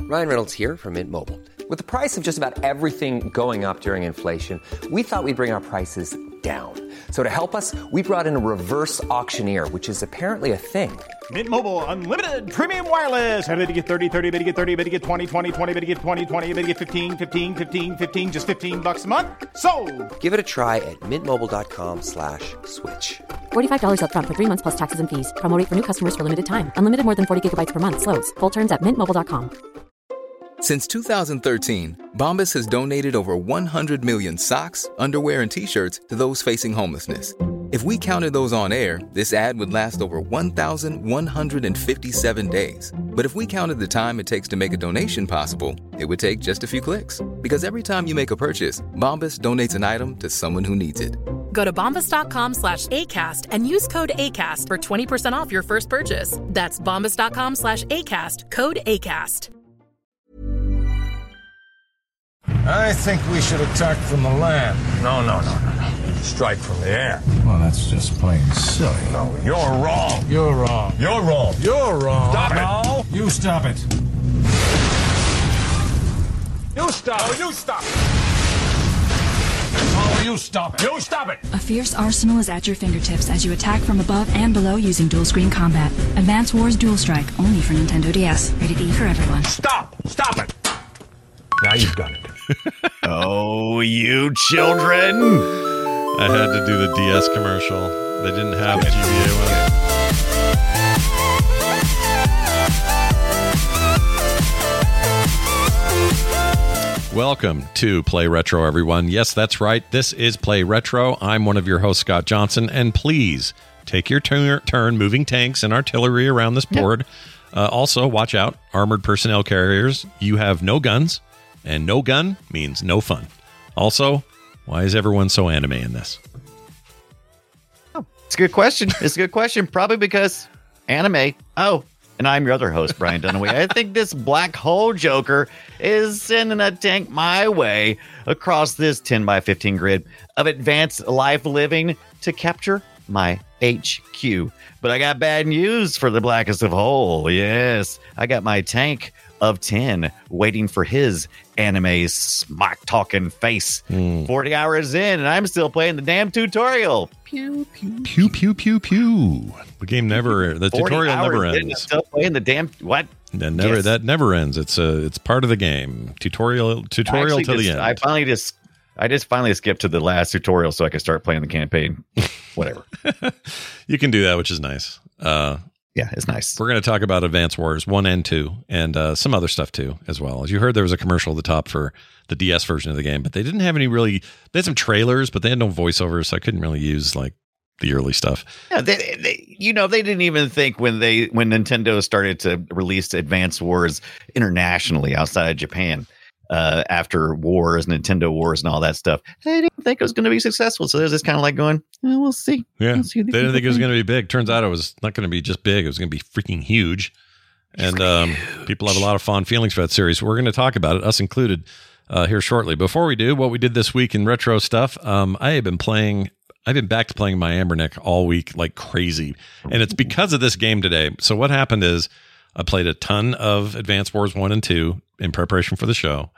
Ryan Reynolds here from Mint Mobile. With the price of just about everything going up during inflation, we thought we'd bring our prices down. So to help us, we brought in a reverse auctioneer, which is apparently a thing. Mint Mobile Unlimited Premium Wireless. How to get 30, 30, bit to get 30, bit to get 20, 20, 20, bit to get 20, 20, bit to get 15, 15, 15, 15, just $15 a month? Sold! Give it a try at mintmobile.com/switch. $45 up front for 3 months plus taxes and fees. Promo rate for new customers for limited time. Unlimited more than 40 gigabytes per month. Slows full terms at mintmobile.com. Since 2013, Bombas has donated over 100 million socks, underwear, and T-shirts to those facing homelessness. If we counted those on air, this ad would last over 1,157 days. But if we counted the time it takes to make a donation possible, it would take just a few clicks. Because every time you make a purchase, Bombas donates an item to someone who needs it. Go to bombas.com/ACAST and use code ACAST for 20% off your first purchase. That's bombas.com/ACAST, code ACAST. I think we should attack from the land. No. Strike from the air. Well, that's just plain silly. No, you're wrong. You're wrong. You're wrong. You're wrong. Stop it. No. You stop it. You stop it. You stop it. Oh, you stop it. You stop it. A fierce arsenal is at your fingertips as you attack from above and below using dual-screen combat. Advance Wars Dual Strike, only for Nintendo DS. Rated E for everyone. Stop it. Now you've done it. Oh, you children. I had to do the DS commercial. They didn't have GBA one. Welcome to Play Retro, everyone. Yes, that's right. This is Play Retro. I'm one of your hosts, Scott Johnson, and please take your turn moving tanks and artillery around this board. Also, watch out, armored personnel carriers. You have no guns, and no gun means no fun. Also, why is everyone so anime in this? Oh, it's a good question. Probably because anime. Oh, and I'm your other host, Brian Dunaway. I think this black hole joker is sending a tank my way across this 10 by 15 grid of advanced life living to capture my HQ. But I got bad news for the blackest of whole. Yes, I got my tank of 10 waiting for his anime smack talking face. 40 hours in, and I'm still playing the damn tutorial. Pew, pew, pew, pew, pew, pew. The game the tutorial never ends. Still playing the damn what? That never ends. It's part of the game. Tutorial to the end. I just finally skipped to the last tutorial so I could start playing the campaign. Whatever. You can do that, which is nice. Yeah, it's nice. We're going to talk about Advance Wars 1 and 2 and some other stuff too, as well. As you heard, there was a commercial at the top for the DS version of the game, but they didn't have any they had some trailers, but they had no voiceovers, so I couldn't really use like the early stuff. Yeah, they didn't even think when Nintendo started to release Advance Wars internationally outside of Japan. After Wars, Nintendo Wars, and all that stuff, they didn't think it was going to be successful. So there's this kind of like going, we'll see. Yeah, we'll see they didn't think it was going to be big. Turns out it was not going to be just big. It was going to be freaking huge. And people have a lot of fond feelings for that series. We're going to talk about it, us included, here shortly. Before we do, what we did this week in retro stuff, I've been back to playing my Amberneck all week like crazy. And it's because of this game today. So what happened is I played a ton of Advance Wars 1 and 2 in preparation for the show.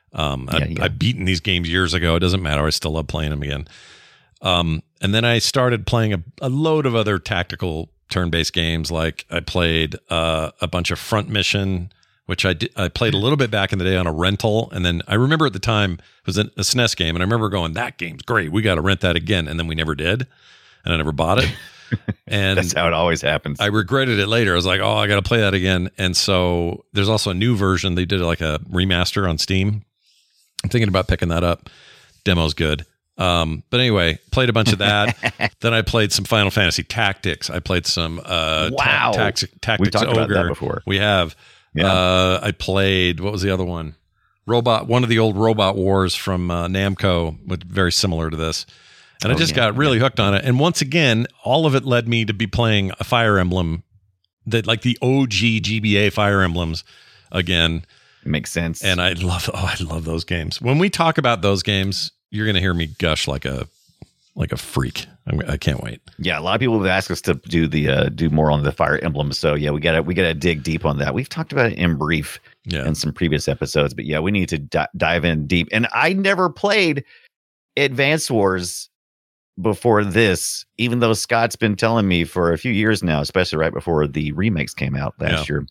I've beaten these games years ago. It doesn't matter. I still love playing them again. And then I started playing a load of other tactical turn-based games. Like I played a bunch of Front Mission, which I played a little bit back in the day on a rental. And then I remember at the time it was a SNES game. And I remember going, that game's great. We got to rent that again. And then we never did. And I never bought it. And that's how it always happens. I regretted it later. I was like, oh, I got to play that again. And so there's also a new version. They did like a remaster on Steam. I'm thinking about picking that up. Demo's good. But anyway, played a bunch of that. Then I played some Final Fantasy Tactics. I played some Tactics We've talked Ogre. about that before. We have. Yeah. I played, what was the other one? One of the old Robot Wars from Namco, very similar to this. And I just got really hooked on it. And once again, all of it led me to be playing a Fire Emblem, like the OG GBA Fire Emblems again. Makes sense. And I love those games. When we talk about those games, you're going to hear me gush like a freak. I can't wait. Yeah, a lot of people have asked us to do more on the Fire Emblem. So yeah, we gotta dig deep on that. We've talked about it in brief in some previous episodes, but yeah, we need to dive in deep. And I never played Advance Wars before this, even though Scott's been telling me for a few years now, especially right before the remakes came out last year,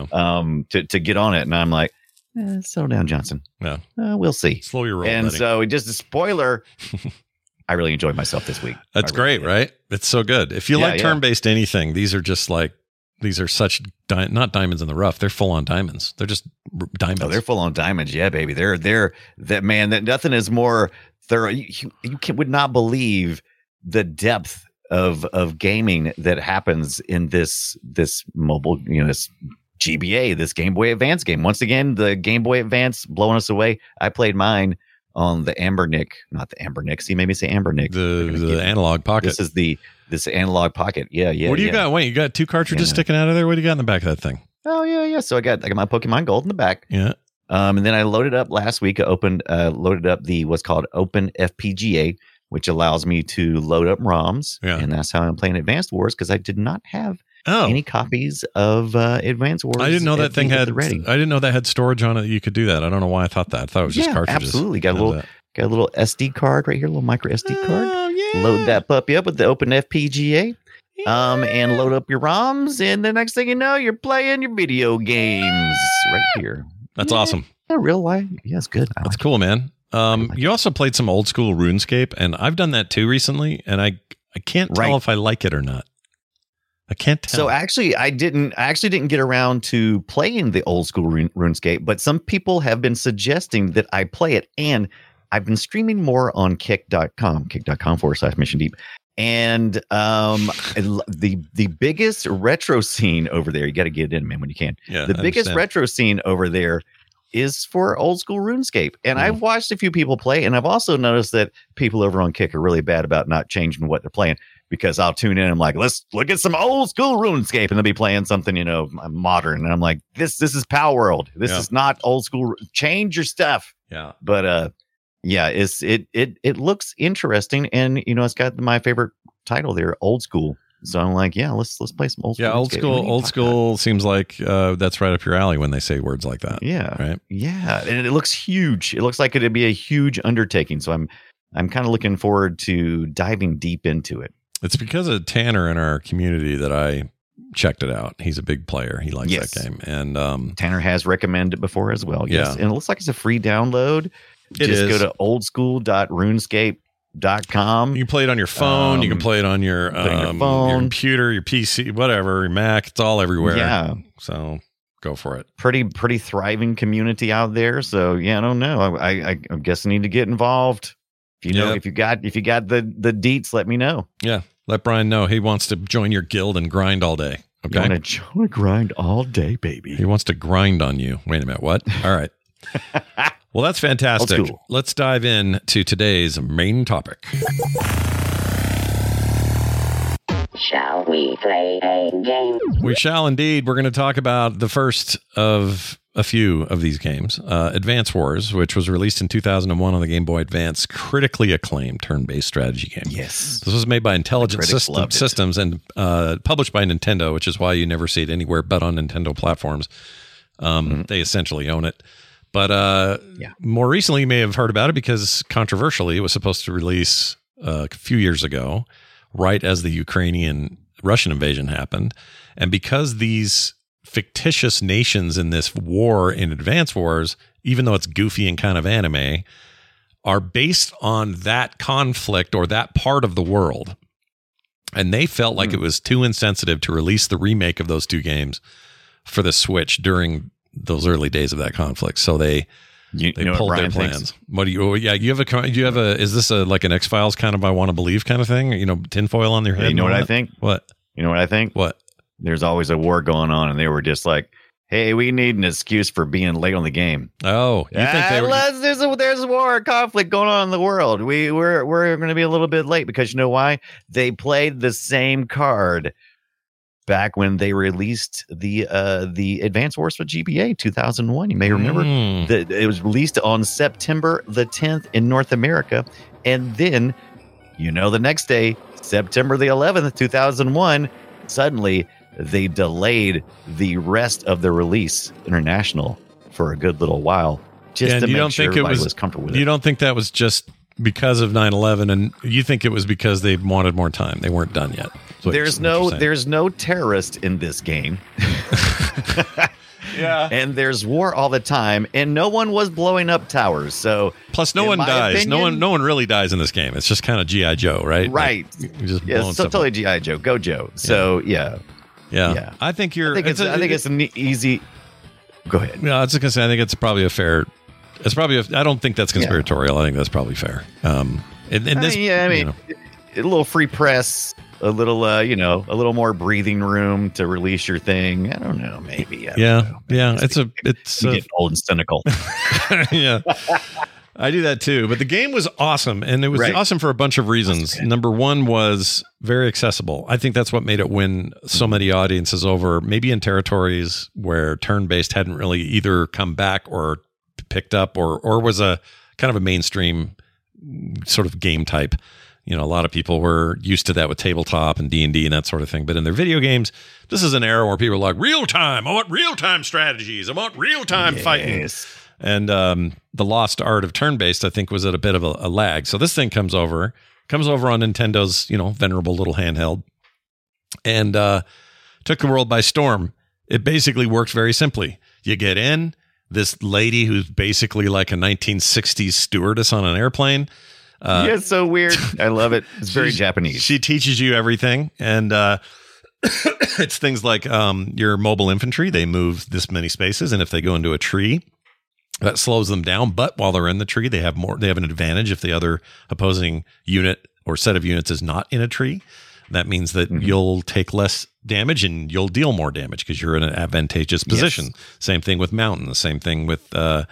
to get on it. And I'm like, settle down, Johnson. Yeah, we'll see. Slow your roll, and buddy. So just a spoiler. I really enjoyed myself this week. That's great, right? It's so good. If you like turn-based anything, these are such not diamonds in the rough. They're full on diamonds. They're just diamonds. Oh, they're full on diamonds. Yeah, baby. They're that man. That nothing is more thorough. You would not believe the depth of gaming that happens in this mobile, this GBA, this Game Boy Advance game. Once again, the Game Boy Advance blowing us away. I played mine on the Ambernic, not the Ambernic. See, maybe say Ambernic. The analog pocket. This analog pocket. Yeah. What do you got? Wait, you got 2 cartridges sticking out of there? What do you got in the back of that thing? Oh yeah. So I got my Pokemon Gold in the back. Yeah. And then I loaded up last week. I loaded up the what's called Open FPGA, which allows me to load up ROMs. Yeah. And that's how I'm playing Advanced Wars, because I did not have any copies of Advanced Wars. I didn't know that thing had. ready. I didn't know that had storage on it. You could do that. I don't know why I thought that. I thought it was just cartridges. Absolutely. Got a little SD card right here, a little micro SD card. Yeah. Load that puppy up with the Open FPGA. And load up your ROMs, and the next thing you know, you're playing your video games right here. That's awesome. Yeah, real life. Yeah, it's good. That's cool, man. You also played some old school RuneScape, and I've done that too recently, and I can't tell if I like it or not. I can't tell. So actually, I didn't get around to playing the old school RuneScape, but some people have been suggesting that I play it, and I've been streaming more on kick.com/Mission Deep. And the biggest retro scene over there, you got to get it in, man, when you can. Yeah, the biggest retro scene over there is for old school RuneScape. And I've watched a few people play, and I've also noticed that people over on Kick are really bad about not changing what they're playing, because I'll tune in and I'm like, let's look at some old school RuneScape, and they'll be playing something, modern. And I'm like, this is Power World. This is not old school. Change your stuff. Yeah. But yeah, it looks interesting, and it's got my favorite title there, Old School. So I'm like, yeah, let's play some old school. Yeah, old school seems like that's right up your alley when they say words like that. Yeah, right. Yeah, and it looks huge. It looks like it'd be a huge undertaking. So I'm kind of looking forward to diving deep into it. It's because of Tanner in our community that I checked it out. He's a big player. He likes that game, and Tanner has recommended it before as well. Yes, and it looks like it's a free download. Just go to oldschool.runescape.com. You can play it on your phone. You can play it on your phone, your computer, your PC, whatever, your Mac. It's all everywhere. Yeah. So go for it. Pretty thriving community out there. So yeah, I don't know. I guess I need to get involved. If you got the deets, let me know. Yeah. Let Brian know he wants to join your guild and grind all day. Okay. You want to grind all day, baby. He wants to grind on you. Wait a minute. What? All right. Well, that's fantastic. Let's dive into today's main topic. Shall we play a game? We shall indeed. We're going to talk about the first of a few of these games. Advance Wars, which was released in 2001 on the Game Boy Advance, critically acclaimed turn-based strategy game. Yes. This was made by Intelligent Systems and published by Nintendo, which is why you never see it anywhere but on Nintendo platforms. They essentially own it. But more recently, you may have heard about it because controversially, it was supposed to release a few years ago, right as the Ukrainian-Russian invasion happened. And because these fictitious nations in this war in Advance Wars, even though it's goofy and kind of anime, are based on that conflict or that part of the world. And they felt like it was too insensitive to release the remake of those two games for the Switch during those early days of that conflict. So they pulled their plans. What do you? Yeah, you have a. Is this like an X-Files kind of I want to believe kind of thing? Tinfoil on their head. You know what I think? What? You know what I think? What? There's always a war going on, and they were just like, "Hey, we need an excuse for being late on the game." Oh, you think they were? There's a war, conflict going on in the world. We're going to be a little bit late because you know why? They played the same card back when they released the Advance Wars for GBA 2001. You may remember that it was released on September the 10th in North America, and then the next day, September the 11th, 2001, suddenly they delayed the rest of the release international for a good little while, just to make sure everybody was comfortable with it. You don't think that was just because of 9/11, and you think it was because they wanted more time? They weren't done yet. There's no terrorist in this game. Yeah. And there's war all the time, and no one was blowing up towers. So plus, no one dies. No one really dies in this game. It's just kind of G.I. Joe, right? Right. Like, so totally G.I. Joe. Go Joe. So yeah. I think it's an easy. Go ahead. No, I was just gonna say I think it's probably a fair. It's probably. I don't think that's conspiratorial. I think that's probably fair. A little free press. A little, a little more breathing room to release your thing. I don't know, maybe. It's getting old and cynical. Yeah, I do that too. But the game was awesome, and it was awesome for a bunch of reasons. Number one was very accessible. I think that's what made it win so many audiences over. Maybe in territories where turn-based hadn't really either come back or picked up, or was a kind of a mainstream sort of game type. A lot of people were used to that with tabletop and D&D and that sort of thing. But in their video games, this is an era where people are like, real time. I want real time strategies. I want real time fighting. And the lost art of turn-based, I think, was at a bit of a lag. So this thing comes over on Nintendo's, venerable little handheld, and took the world by storm. It basically works very simply. You get in, this lady who's basically like a 1960s stewardess on an airplane. It's so weird. I love it. It's very Japanese. She teaches you everything. And it's things like your mobile infantry. They move this many spaces. And if they go into a tree, that slows them down. But while they're in the tree, they have an advantage if the other opposing unit or set of units is not in a tree. That means that you'll take less damage and you'll deal more damage because you're in an advantageous position. Yes. Same thing with mountains. Same thing with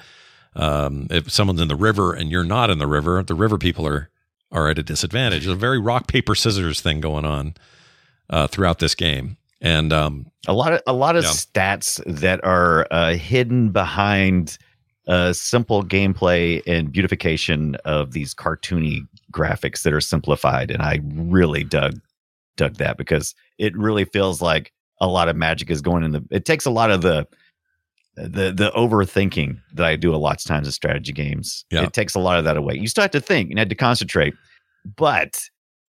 if someone's in the river and you're not in the river people are at a disadvantage. There's a very rock, paper, scissors thing going on throughout this game. And a lot of stats that are hidden behind simple gameplay and beautification of these cartoony graphics that are simplified. And I really dug that because it really feels like a lot of magic is going in it takes a lot of the overthinking that I do a lot of times in strategy games. Yeah. It takes a lot of that away. You still have to think and had to concentrate, but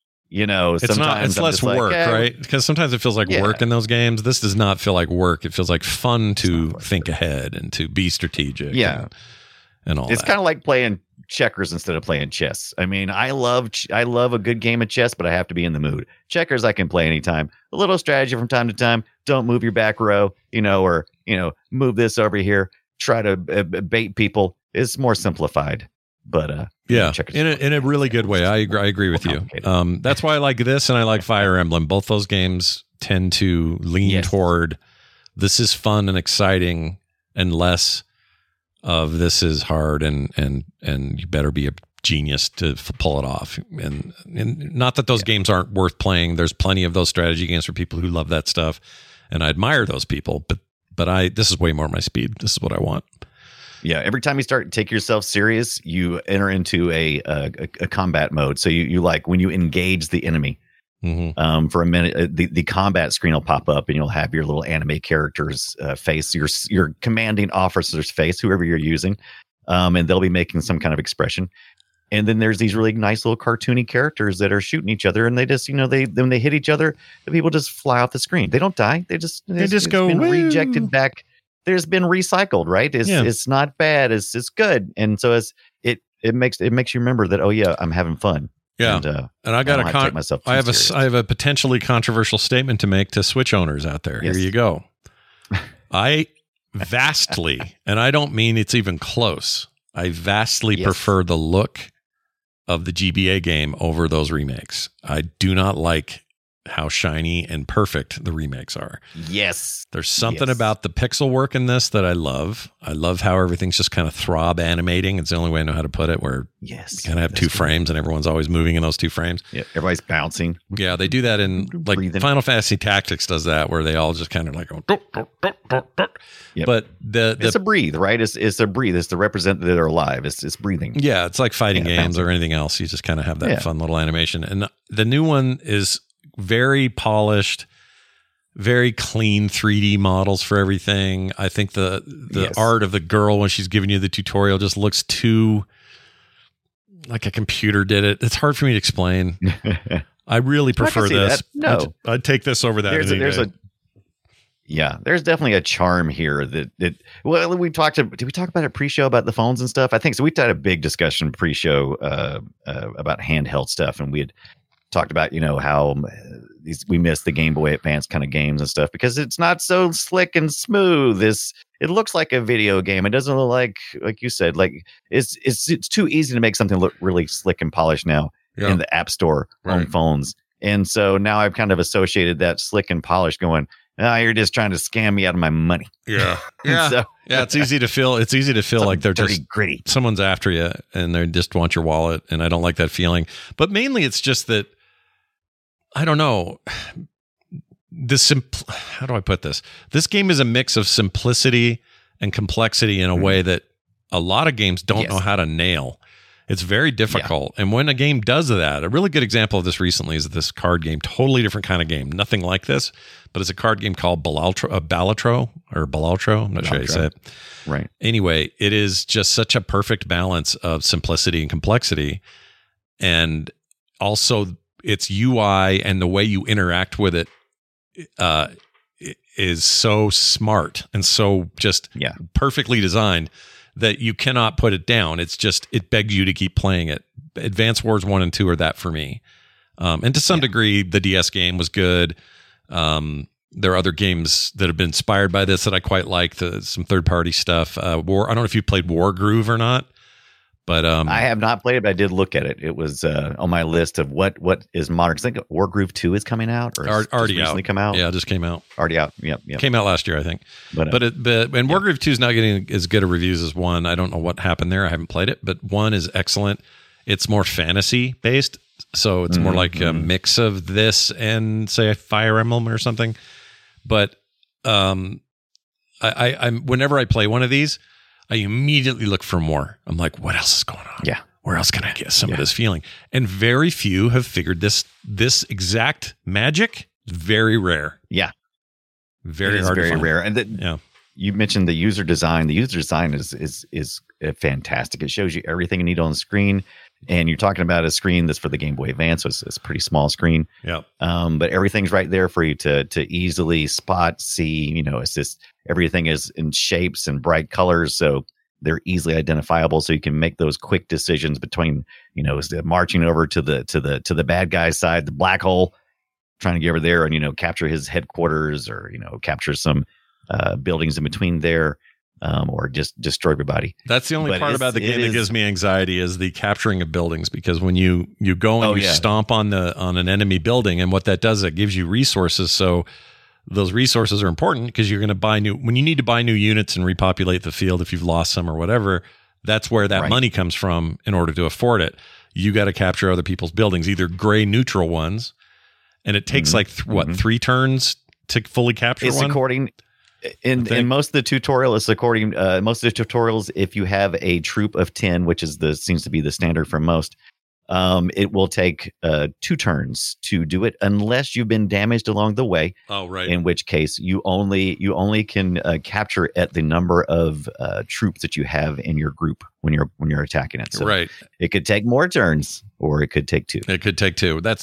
it's less work, right? Because sometimes it feels like work in those games. This does not feel like work. It feels like fun to think ahead and to be strategic. Yeah. And all it's that. Kind of like playing checkers instead of playing chess. I mean, I love a good game of chess, but I have to be in the mood. Checkers I can play anytime. A little strategy from time to time. Don't move your back row, or move this over here. Try to bait people. It's more simplified, but in a really good way. I agree with you. That's why I like this and I like Fire Emblem. Both those games tend to lean toward this is fun and exciting and less of this is hard and you better be a genius to pull it off. And not that those games aren't worth playing. There's plenty of those strategy games for people who love that stuff, and I admire those people. But this is way more my speed. This is what I want. Yeah, every time you start to take yourself serious, you enter into a combat mode. So you like when you engage the enemy. For a minute, the combat screen will pop up and you'll have your little anime character's face, your commanding officer's face, whoever you're using, and they'll be making some kind of expression. And then there's these really nice little cartoony characters that are shooting each other, and they just, when they hit each other, the people just fly off the screen. They don't die. They just go been rejected back. There's been recycled, right? It's not bad. It's good, and so it makes you remember that. Oh yeah, I'm having fun. Yeah, and I got I have a potentially controversial statement to make to Switch owners out there. Yes. Here you go. I vastly, and I don't mean it's even close. I vastly prefer the look of the GBA game over those remakes. I do not like how shiny and perfect the remakes are. Yes. There's something about the pixel work in this that I love. I love how everything's just kind of throb animating. It's the only way I know how to put it, where you kind of have two frames and everyone's always moving in those two frames. Yeah, everybody's bouncing. Yeah, they do that in like Breathing. Final Fantasy Tactics does that, where they all just kind of like go. Yep. But it's a breathe, right? It's a breathe. It's to represent that they're alive. It's breathing. Yeah, it's like fighting games bouncing. or anything else. You just kind of have that fun little animation. And the new one is very polished, very clean 3D models for everything. I think the art of the girl when she's giving you the tutorial just looks too like a computer did it. It's hard for me to explain. I really prefer this. No, I'd take this over that. There's definitely a charm here that did we talk about it pre-show about the phones and stuff? I think so. We had a big discussion pre-show about handheld stuff, and we had talked about, how we miss the Game Boy Advance kind of games and stuff because it's not so slick and smooth. It looks like a video game. It doesn't look like you said, like it's too easy to make something look really slick and polished now in the App Store on phones. And so now I've kind of associated that slick and polished going, you're just trying to scam me out of my money. Yeah. Yeah. It's easy to feel like they're dirty, just gritty. Someone's after you and they just want your wallet. And I don't like that feeling, but mainly it's just that, I don't know. How do I put this? This game is a mix of simplicity and complexity in a way that a lot of games don't know how to nail. It's very difficult. Yeah. And when a game does that, a really good example of this recently is this card game, totally different kind of game. Nothing like this, but it's a card game called Balatro. I'm not sure how you say it. Right. Anyway, it is just such a perfect balance of simplicity and complexity. And also its UI and the way you interact with it is so smart and so just perfectly designed that you cannot put it down. It's just, it begs you to keep playing it. Advance Wars 1 and 2 are that for me. And to some degree, the DS game was good. There are other games that have been inspired by this that I quite like, some third-party stuff. I don't know if you played Wargroove or not. But I have not played it, but I did look at it. It was on my list of what is modern. I think Wargroove 2 is coming out, or already recently come out. Yeah, it just came out. Already out. Yep. Came out last year, I think. But Wargroove 2 is not getting as good a reviews as 1. I don't know what happened there. I haven't played it, but 1 is excellent. It's more fantasy based, so it's more like a mix of this and say a Fire Emblem or something. But I'm whenever I play one of these, I immediately look for more. I'm like, what else is going on? Yeah. Where else can I get some of this feeling? And very few have figured this exact magic. Very rare. Yeah. Very hard to find. Rare. And you mentioned the user design. The user design is fantastic. It shows you everything you need on the screen. And you're talking about a screen that's for the Game Boy Advance, so it's a pretty small screen. Yeah. But everything's right there for you to easily spot, see. It's just everything is in shapes and bright colors, so they're easily identifiable. So you can make those quick decisions between, marching over to the bad guy's side, the black hole, trying to get over there and capture his headquarters, or capture some buildings in between there. Or just destroy everybody. That's the only part about the game that gives me anxiety is the capturing of buildings, because when you go and you stomp on an enemy building, and what that does, it gives you resources. So those resources are important because you're going to buy when you need to buy new units and repopulate the field if you've lost some or whatever. That's where that money comes from in order to afford it. You got to capture other people's buildings, either gray neutral ones, and it takes 3 turns to fully capture one. According. In most of the tutorials, most of the tutorials, if you have a troop of 10, which seems to be the standard for most, it will take 2 turns to do it, unless you've been damaged along the way. Oh, right. In which case, you only can capture at the number of troops that you have in your group when you're attacking it. So right. It could take more turns, or it could take 2. It could take 2. That's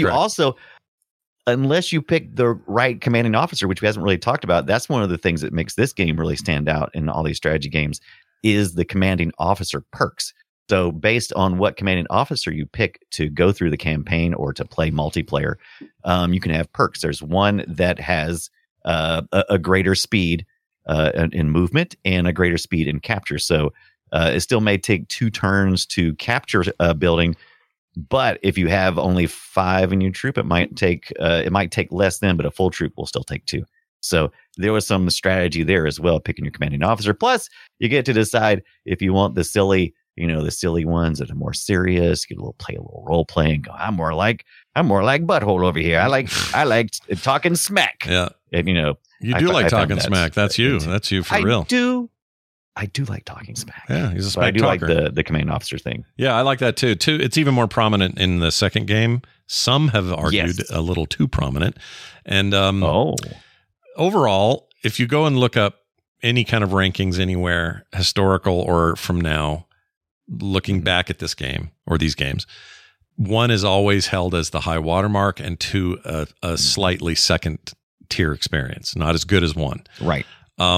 Unless you pick the right commanding officer, which we hasn't really talked about. That's one of the things that makes this game really stand out in all these strategy games, is the commanding officer perks. So based on what commanding officer you pick to go through the campaign or to play multiplayer, you can have perks. There's one that has a greater speed in movement and a greater speed in capture. So it still may take 2 turns to capture a building, But if you have only 5 in your troop, it might take less than, but a full troop will still take 2. So there was some strategy there as well, picking your commanding officer. Plus, you get to decide if you want the silly ones that are more serious. You get play a little role playing. Go, I'm more like butthole over here. I like talking smack. Yeah, and you do like talking smack. That's you. That's you for real. I do like talking smack. Yeah, he's a smack I do talker. like the command officer thing. Yeah, I like that too. It's even more prominent in the second game. Some have argued a little too prominent. And overall, if you go and look up any kind of rankings anywhere, historical or from now, looking back at this game or these games, 1 is always held as the high watermark, and 2 a slightly second tier experience, not as good as 1. Right.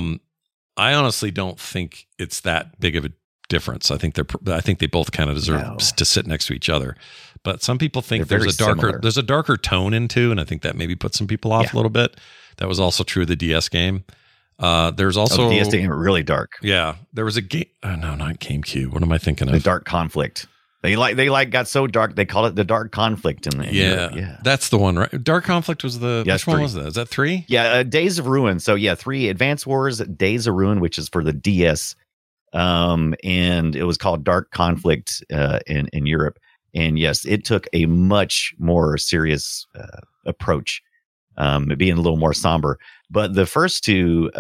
I honestly don't think it's that big of a difference. I think they both kind of deserve to sit next to each other. But some people think there's a darker tone in 2, and I think that maybe puts some people off a little bit. That was also true of the DS game. There's also the DS game really dark. Yeah, there was a game. No, not GameCube. What am I thinking of? The Dark Conflict. They got so dark they call it the Dark Conflict in there. Yeah, that's the one, right? Dark Conflict was which one was that? Is that 3? Yeah, Days of Ruin. So 3, Advance Wars, Days of Ruin, which is for the DS, and it was called Dark Conflict in Europe. And yes, it took a much more serious approach, being a little more somber. But the first 2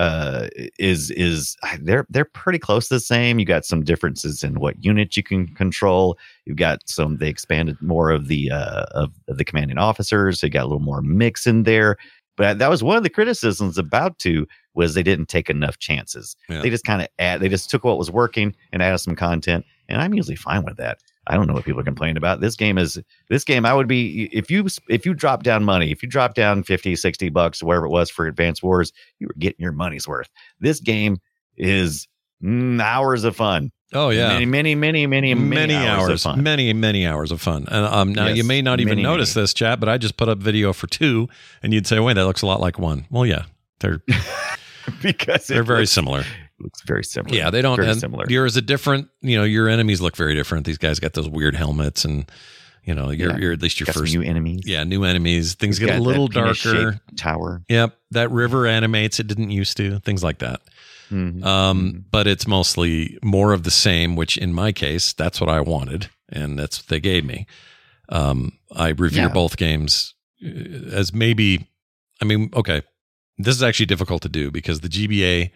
they're pretty close to the same. You got some differences in what units you can control. You've got they expanded more of the commanding officers. They got a little more mix in there. But that was one of the criticisms about 2 was they didn't take enough chances. Yeah. They just they just took what was working and added some content. And I'm usually fine with that. I don't know what people complain about. This game, I would be, if you drop down money, if you drop down $50, $60, whatever it was for Advance Wars, you were getting your money's worth. This game is hours of fun. Oh yeah. Many hours of fun. Many hours of fun. And now you may not even notice this, chat, but I just put up video for 2 and you'd say, wait, that looks a lot like 1. Well, yeah, they're because they're very similar. Looks very similar. Yeah, they don't. Very similar. Yours is different. Your enemies look very different. These guys got those weird helmets, and you're at least your first new enemies. Yeah, new enemies. Things get a little darker. Tower. Yep, that river animates. It didn't used to. Things like that. Mm-hmm. But it's mostly more of the same. Which in my case, that's what I wanted, and that's what they gave me. I revere both games as maybe. I mean, okay, this is actually difficult to do because the GBA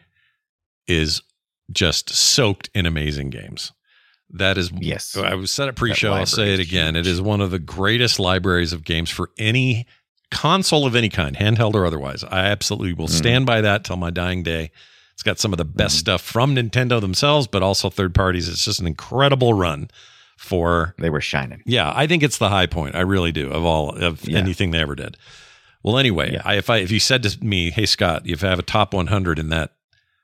is just soaked in amazing games. That is, yes. I was said it pre-show. I'll say it again. It is one of the greatest libraries of games for any console of any kind, handheld or otherwise. I absolutely will stand by that till my dying day. It's got some of the best stuff from Nintendo themselves, but also third parties. It's just an incredible run for. They were shining. Yeah, I think it's the high point. I really do of anything they ever did. Well, anyway, if you said to me, "Hey Scott, if I have a top 100 in that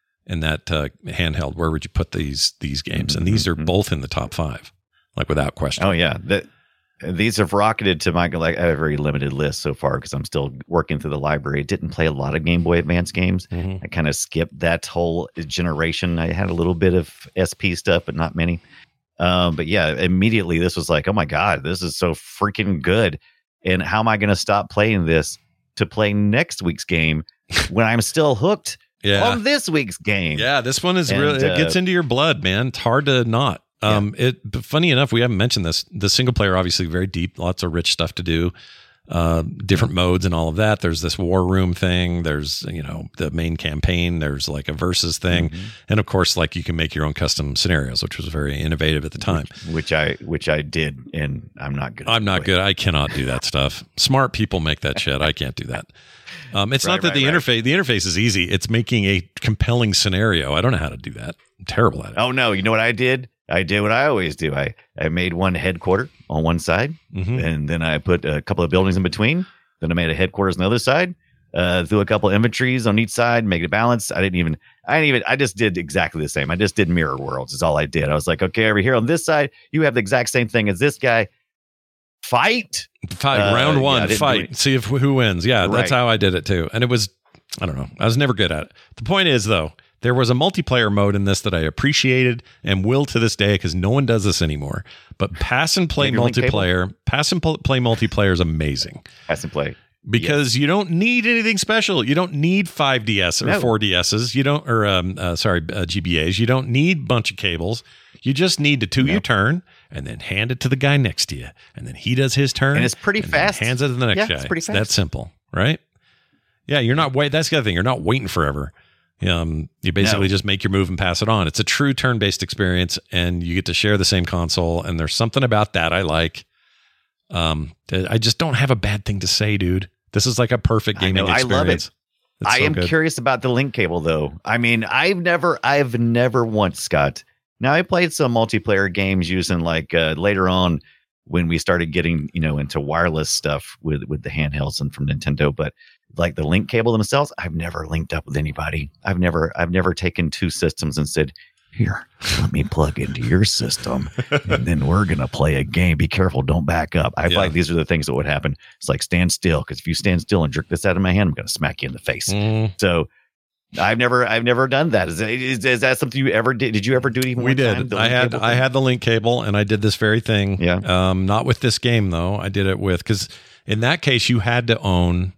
handheld, where would you put these games?" And these are both in the top 5, like without question. Oh yeah, these have rocketed to my I have a very limited list so far because I'm still working through the library. Didn't play a lot of Game Boy Advance games. I kind of skipped that whole generation. I had a little bit of SP stuff, but not many. But yeah, immediately this was like, oh my god, this is so freaking good. And how am I going to stop playing this to play next week's game when I'm still hooked? On this week's game. Yeah, this one is really, it gets into your blood, man. It's hard to not. But funny enough, we haven't mentioned this. The single player, obviously very deep, lots of rich stuff to do, different modes and all of that. There's this war room thing. There's, the main campaign. There's like a versus thing. And of course, like you can make your own custom scenarios, which was very innovative at the time. Which I did, and I'm not good. I'm not good. I cannot do that stuff. Smart people make that shit. I can't do that. It's not that the interface is easy. It's making a compelling scenario. I don't know how to do that. I'm terrible at it. Oh no. You know what I did? I did what I always do. I made one headquarter on one side, and then I put a couple of buildings in between. Then I made a headquarters on the other side, threw a couple of inventories on each side, make it balanced. I just did exactly the same. I just did mirror worlds is all I did. I was like, okay, over here on this side, you have the exact same thing as this guy. Fight round one, fight, see who wins. Yeah, that's how I did it too. And it was, I don't know, I was never good at it. The point is though, There was a multiplayer mode in this that I appreciated and will to this day because no one does this anymore. But pass and play multiplayer is amazing. Pass and play. Because you don't need anything special. You don't need 5DS or 4DSs. You don't, or GBAs. You don't need a bunch of cables. You just need to do your turn and then hand it to the guy next to you, and then he does his turn. And it's pretty fast. Hands it to the next guy. It's pretty fast. That simple, right? Yeah, you're not wait. That's the other thing. You're not waiting forever. You basically just make your move and pass it on. It's a true turn-based experience, and you get to share the same console. And there's something about that I like. I just don't have a bad thing to say, dude. This is like a perfect gaming experience. I love it. I am curious about the link cable, though. I mean, I've never once, Scott. Now, I played some multiplayer games using like later on when we started getting into wireless stuff with the handhelds and from Nintendo, but like the link cable themselves, I've never linked up with anybody. I've never taken two systems and said, here, let me plug into your system, and then we're going to play a game. Be careful. Don't back up. I feel like these are the things that would happen. It's like stand still, because if you stand still and jerk this out of my hand, I'm going to smack you in the face. So I've never done that. Is that something you ever did? Did you ever do it even We did. I had the link cable, and I did this very thing. Yeah. Not with this game, though. I did it with, because in that case, you had to own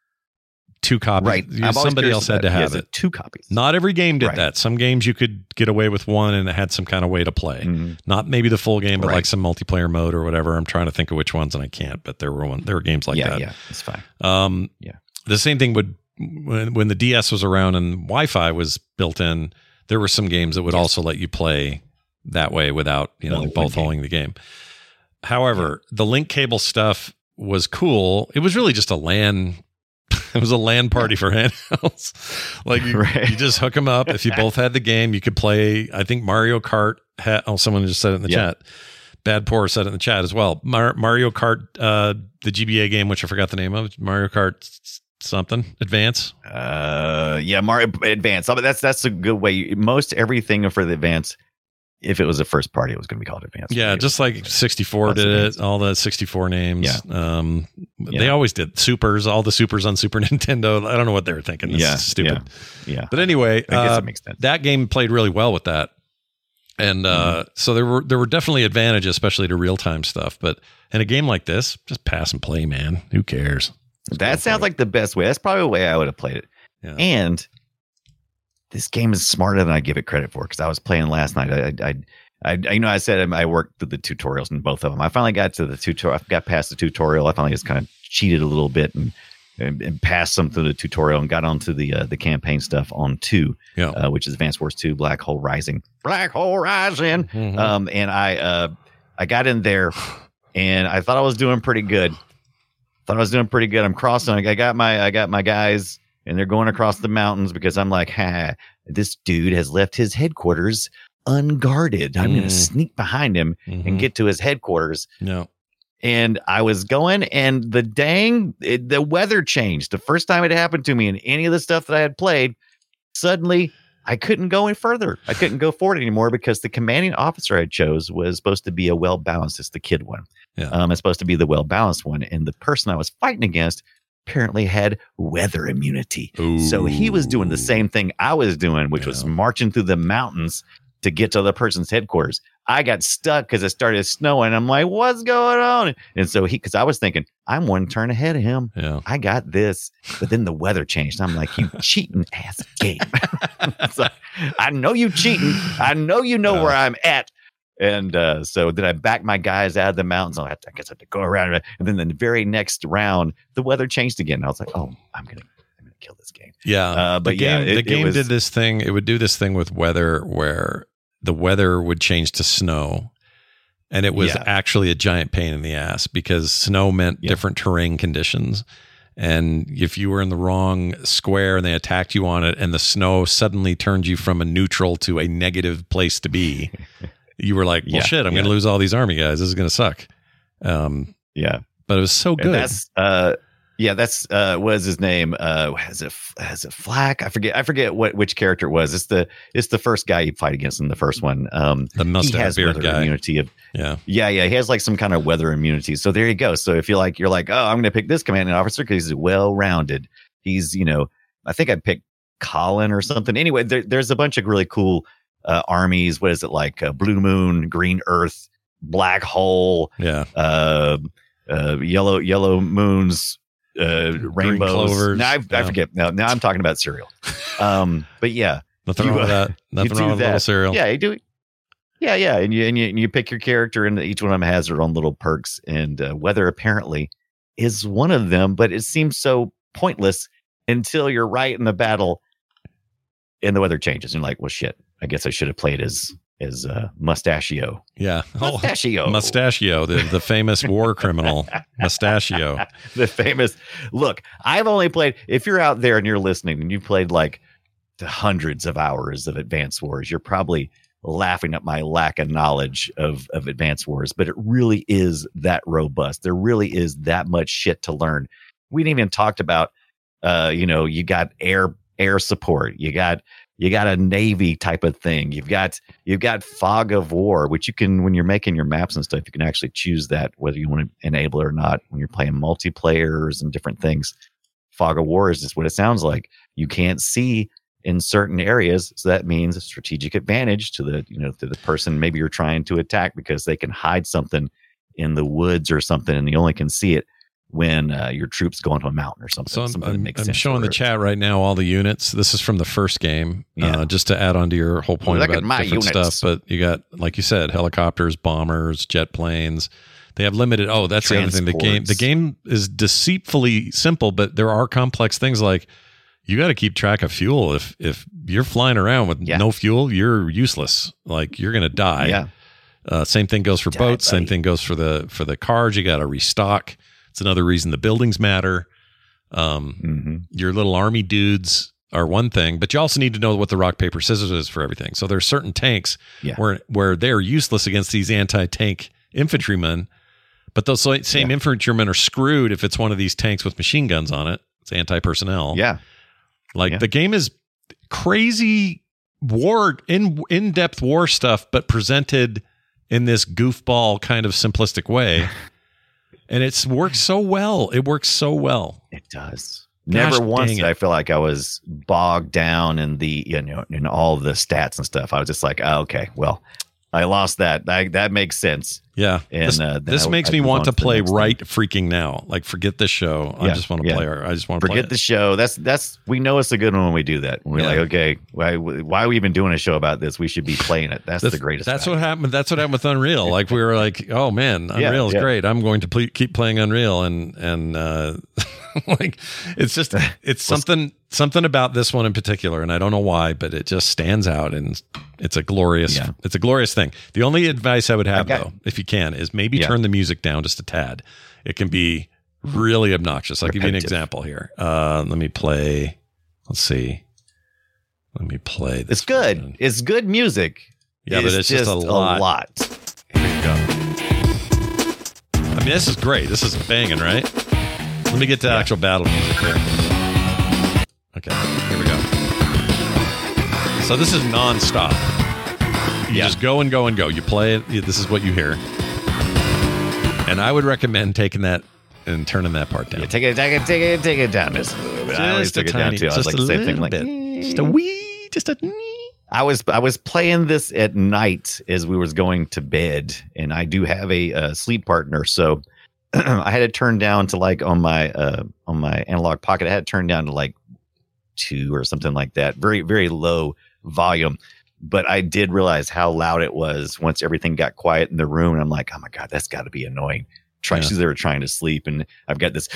2 copies. Right. Somebody else had to have it. 2 copies. Not every game did that. Some games you could get away with one and it had some kind of way to play. Mm-hmm. Not maybe the full game, but like some multiplayer mode or whatever. I'm trying to think of which ones and I can't, but there were games like that. Yeah, it's fine. The same thing would when the DS was around and Wi-Fi was built in, there were some games that would also let you play that way without, both holding the game. However, the link cable stuff was cool. It was really just a LAN. It was a LAN party for handhelds. Like you just hook them up. If you both had the game, you could play. I think Mario Kart. Someone just said it in the chat. Bad Poor said it in the chat as well. Mario Kart, the GBA game, which I forgot the name of. Mario Kart something Advance. Mario Advance. That's a good way. Most everything for the Advance. If it was a first party, it was going to be called Advance. Yeah, just like 64 did it. All the 64 names. Yeah. They always did supers. All the supers on Super Nintendo. I don't know what they were thinking. This is stupid. Yeah. But anyway, I guess it makes sense. That game played really well with that, and so there were definitely advantages, especially to real time stuff. But in a game like this, just pass and play, man. Who cares? That sounds like the best way. That's probably the way I would have played it. Yeah. And this game is smarter than I give it credit for, because I was playing last night. I said I worked through the tutorials in both of them. I finally got to the tutorial. I got past the tutorial. I finally just kind of cheated a little bit and passed some through the tutorial and got onto the campaign stuff on 2, which is Advance Wars 2, Black Hole Rising. Mm-hmm. And I got in there and I thought I was doing pretty good. I'm crossing. I got my guys. And they're going across the mountains because I'm like, this dude has left his headquarters unguarded. I'm going to sneak behind him and get to his headquarters. No. And I was going, and the weather changed. The first time it happened to me in any of the stuff that I had played, suddenly I couldn't go any further. I couldn't go forward anymore because the commanding officer I chose was supposed to be a well-balanced. It's the kid one. Yeah. It's supposed to be the well-balanced one. And the person I was fighting against apparently had weather immunity. Ooh. So he was doing the same thing I was doing, which was marching through the mountains to get to the person's headquarters. I got stuck because it started snowing. I'm like, what's going on? And so because I was thinking, I'm one turn ahead of him. Yeah. I got this. But then the weather changed. I'm like, you cheating ass game. So, I know you cheating. I know you know where I'm at. And so then I backed my guys out of the mountains. I guess I have to go around. And then the very next round, the weather changed again. I was like, oh, I'm gonna kill this game. Yeah. But the game did this thing. It would do this thing with weather where the weather would change to snow. And it was actually a giant pain in the ass because snow meant different terrain conditions. And if you were in the wrong square and they attacked you on it and the snow suddenly turned you from a neutral to a negative place to be, you were like, well, shit, I'm going to lose all these army guys. This is going to suck. But it was so good. That's what is his name? Has it Flack? I forget which character it was. It's the first guy you fight against in the first one. The mustache beard guy. Immunity of He has like some kind of weather immunity. So there you go. So if you're like, oh, I'm going to pick this commanding officer because he's well rounded. He's I think I picked Colin or something. Anyway, there's a bunch of really cool armies. What is it like? Blue Moon, Green Earth, Black Hole, yellow moons, rainbows. Now I forget. Now I'm talking about cereal. But yeah, nothing wrong with that. Nothing wrong with little cereal. Yeah, you do. Yeah, and you pick your character, and each one of them has their own little perks. And weather apparently is one of them, but it seems so pointless until you're right in the battle, and the weather changes. And you're like, well, shit. I guess I should have played as Mustachio. Yeah. Mustachio. Mustachio, the famous war criminal. Mustachio. The famous. Look, I've only played, if you're out there and you're listening and you've played like the hundreds of hours of Advance Wars, you're probably laughing at my lack of knowledge of Advance Wars, but it really is that robust. There really is that much shit to learn. We didn't even talked about, you got air support. You got a Navy type of thing. You've got Fog of War, which you can, when you're making your maps and stuff, you can actually choose that, whether you want to enable it or not. When you're playing multiplayers and different things, Fog of War is just what it sounds like. You can't see in certain areas, so that means a strategic advantage to the person maybe you're trying to attack, because they can hide something in the woods or something, and you only can see it when your troops go into a mountain or something. So I'm showing the chat right now all the units. This is from the first game, just to add on to your whole point about different stuff. But you got, like you said, helicopters, bombers, jet planes. They have limited. Oh, that's the other thing. The game is deceitfully simple, but there are complex things like you got to keep track of fuel. If you're flying around with no fuel, you're useless. Like you're going to die. Yeah. Same thing goes for boats. Buddy. Same thing goes for the cars. You got to restock. It's another reason the buildings matter. Your little army dudes are one thing, but you also need to know what the rock, paper, scissors is for everything. So there's certain tanks where they're useless against these anti-tank infantrymen, but those same infantrymen are screwed if it's one of these tanks with machine guns on it. It's anti-personnel. Yeah. The game is crazy war, in-depth war stuff, but presented in this goofball kind of simplistic way. And it works so well. It works so well. It does. Never once did I feel like I was bogged down in in all the stats and stuff. I was just like, oh, okay, well, I lost that. That makes sense. Yeah. And this makes me want to play right freaking now. Like, forget this show. I just want to play. I just want to forget the show. That's we know it's a good one when we do that. We're like, okay, why are we even doing a show about this? We should be playing it. That's the greatest. That's what happened. That's what happened with Unreal. Like, we were like, oh man, Unreal is great. I'm going to keep playing Unreal, and like it's just something about this one in particular, and I don't know why, but it just stands out, and it's a glorious thing. The only advice I would have though, if you can, is maybe turn the music down just a tad. It can be really obnoxious. I'll give you an example here. Let me play. Let's see. Let me play this. It's good. One. It's good music. Yeah, but it's just a lot. Here you go. I mean, this is great. This is banging, right? Let me get to actual battle music here. Okay, here we go. So this is nonstop. You just go and go and go. You play it. This is what you hear. And I would recommend taking that and turning that part down. Yeah, take it down just a little bit. I always took it down too. I was like the same thing. Like, just a wee, just a wee. I was playing this at night as we was going to bed, and I do have a sleep partner, so I had it turned down to like on my analog pocket. I had it turned down to like 2 or something like that. Very, very low volume. But I did realize how loud it was once everything got quiet in the room. And I'm like, oh my God, that's got to be annoying. They were trying to sleep, and I've got this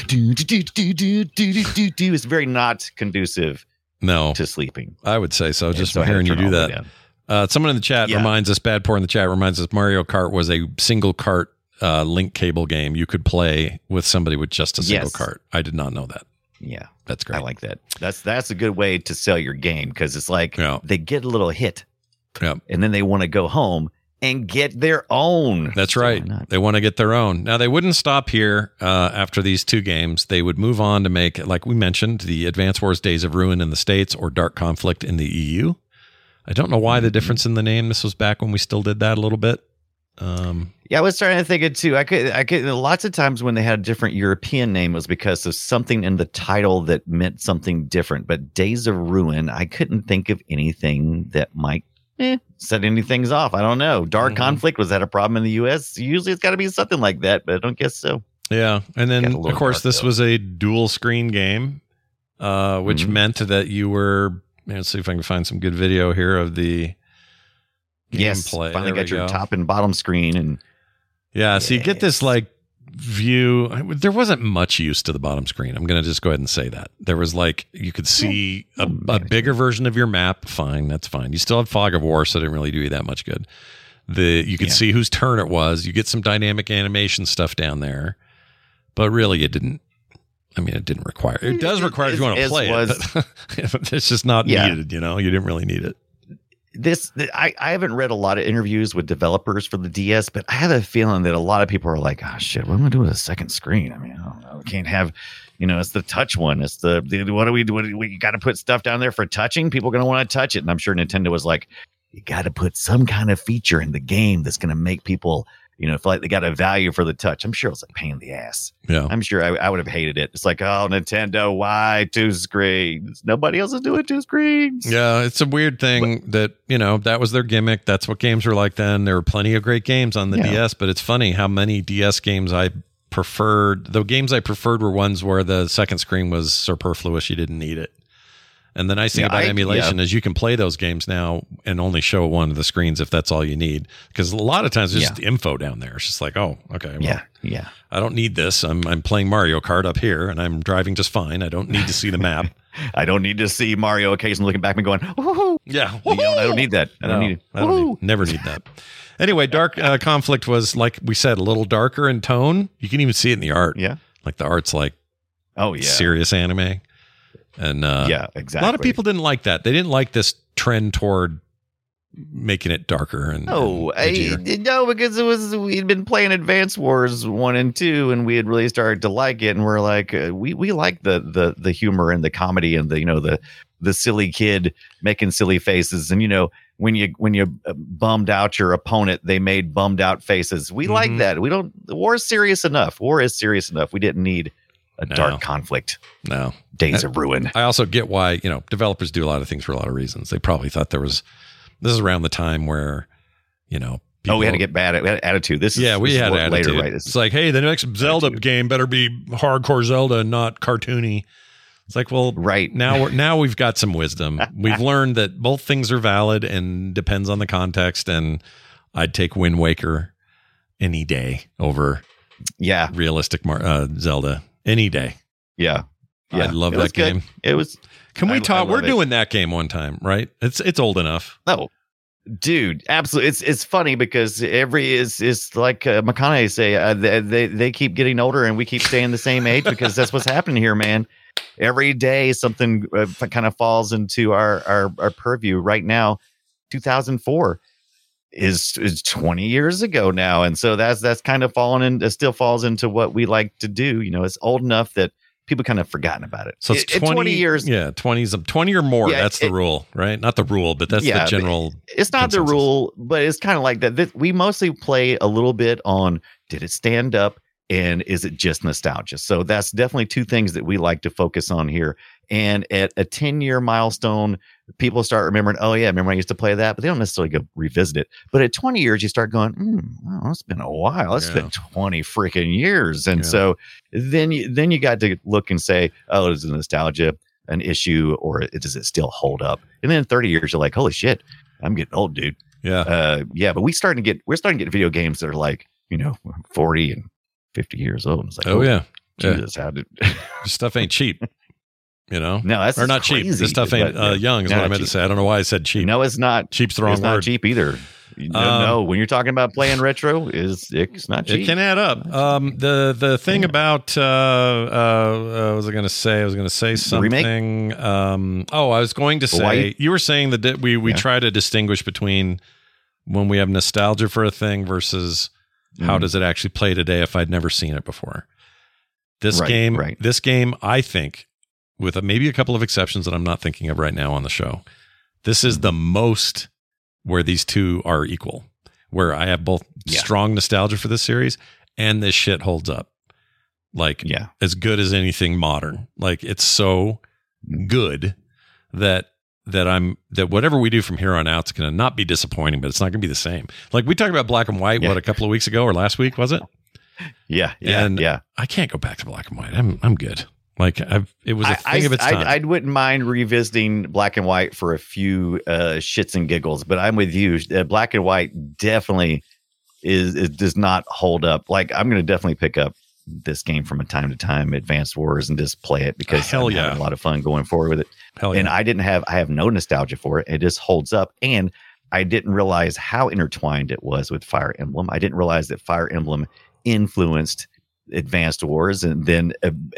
It's very not conducive to sleeping. I would say so, just from hearing you do that. Someone in the chat reminds us, Badpour in the chat reminds us, Mario Kart was a single cart link cable game you could play with somebody with just a single cart. I did not know that. Yeah, that's great. I like that. That's a good way to sell your game, because it's like they get a little hit, and then they want to go home and get their own. That's right. They want to get their own. Now, they wouldn't stop here after these 2 games. They would move on to make, like we mentioned, the Advance Wars Days of Ruin in the States or Dark Conflict in the EU. I don't know why the difference in the name. This was back when we still did that a little bit. Yeah, I was starting to think it too. I could. Lots of times when they had a different European name was because of something in the title that meant something different. But Days of Ruin, I couldn't think of anything that might set anything off. I don't know. Dark Conflict, was that a problem in the U.S.? Usually it's got to be something like that, but I don't guess so. Yeah, and then of course this was a dual screen game, which meant that you were. Let's see if I can find some good video here of the gameplay. Finally got your top and bottom screen, and so you get this like view. There wasn't much use to the bottom screen. I'm going to just go ahead and say that there was like you could see a bigger version of your map. Fine, that's fine. You still have Fog of War, so it didn't really do you that much good. You could see whose turn it was. You get some dynamic animation stuff down there, but really it didn't. I mean, it didn't require. It does require if you want to play it. But it's just not needed. You know, you didn't really need it. I haven't read a lot of interviews with developers for the DS, but I have a feeling that a lot of people are like, oh shit, what am I doing with a second screen? I mean, I don't know. We can't have, it's the touch one. It's what do we got to put stuff down there for touching? People are going to want to touch it. And I'm sure Nintendo was like, you got to put some kind of feature in the game that's going to make people, feel like they got a value for the touch. I'm sure it's a pain in the ass. Yeah. I'm sure I would have hated it. It's like, oh, Nintendo, why 2 screens? Nobody else is doing 2 screens. Yeah, it's a weird thing that that was their gimmick. That's what games were like then. There were plenty of great games on the DS, but it's funny how many DS games I preferred. The games I preferred were ones where the second screen was superfluous. You didn't need it. And the nice thing about emulation is you can play those games now and only show one of the screens if that's all you need. Because a lot of times there's just info down there. It's just like, oh, okay. Well, I don't need this. I'm playing Mario Kart up here and I'm driving just fine. I don't need to see the map. I don't need to see Mario occasionally looking back and going, woohoo. Yeah. I don't need that. I don't need it. Never need that. Anyway, Dark Conflict was, like we said, a little darker in tone. You can even see it in the art. Yeah. Like the art's like serious anime. And exactly. A lot of people didn't like that. They didn't like this trend toward making it darker and no, because we'd been playing Advance Wars 1 and 2, and we had really started to like it, and we're like, we like the humor and the comedy and the silly kid making silly faces, and when you bummed out your opponent, they made bummed out faces. We like that. War is serious enough. We didn't need a dark conflict. No. Days of Ruin. I also get why, developers do a lot of things for a lot of reasons. They probably thought this is around the time where, people, we had to get bad. We had attitude. We had attitude. Later, right? It's like, hey, the next Zelda game better be hardcore Zelda, not cartoony. It's like, well, right. Now we've got some wisdom. We've learned that both things are valid and depends on the context. And I'd take Wind Waker any day over realistic Zelda. Any day. Yeah. I love that game. It was. Can we talk? We're doing that game one time, right? It's old enough. Oh, dude, absolutely. It's funny because it's like McConaughey say, they keep getting older and we keep staying the same age because that's what's happening here, man. Every day something kind of falls into our purview. Right now, 2004 is 20 years ago now, and so that's kind of fallen in. It still falls into what we like to do. It's old enough that people kind of forgotten about it. So it's 20 years. Yeah, 20 or more. Yeah, that's the rule, right? Not the rule, but that's the general. It's not consensus. The rule, but it's kind of like that. We mostly play a little bit on did it stand up and is it just nostalgia? So that's definitely two things that we like to focus on here. And at a 10-year milestone, people start remembering, oh, yeah, remember I used to play that? But they don't necessarily go revisit it. But at 20 years, you start going, well, it's been a while. It's been 20 freaking years. And so then you got to look and say, oh, is nostalgia an issue or does it still hold up? And then in 30 years, you're like, holy shit, I'm getting old, dude. Yeah. But we're starting to get video games that are like, 40 and 50 years old. It's like, Jesus, how did this stuff ain't cheap. No, that's or not cheap. This stuff ain't young is what I meant to say. I don't know why I said cheap. No, it's not. Cheap's the wrong word. It's not cheap either. No, when you're talking about playing retro, it's not cheap. It can add up. The thing about what was I going to say? I was going to say something. I was going to say you were saying that we try to distinguish between when we have nostalgia for a thing versus how does it actually play today if I'd never seen it before. This game, I think, with maybe a couple of exceptions that I'm not thinking of right now on the show, this is the most where these two are equal. where I have both strong nostalgia for this series and this shit holds up. Like as good as anything modern. Like it's so good that whatever we do from here on out is going to not be disappointing, but it's not going to be the same. Like we talked about Black and White, a couple of weeks ago or last week, was it? Yeah. I can't go back to Black and White. I'm good. Like it was a thing of its time. I wouldn't mind revisiting Black and White for a few shits and giggles, but I'm with you. Black and White definitely does not hold up. Like I'm going to definitely pick up this game from a time to time, Advanced Wars, and just play it because I'm having a lot of fun going forward with it. And I have no nostalgia for it. It just holds up. And I didn't realize how intertwined it was with Fire Emblem. I didn't realize that Fire Emblem influenced Advanced Wars, and then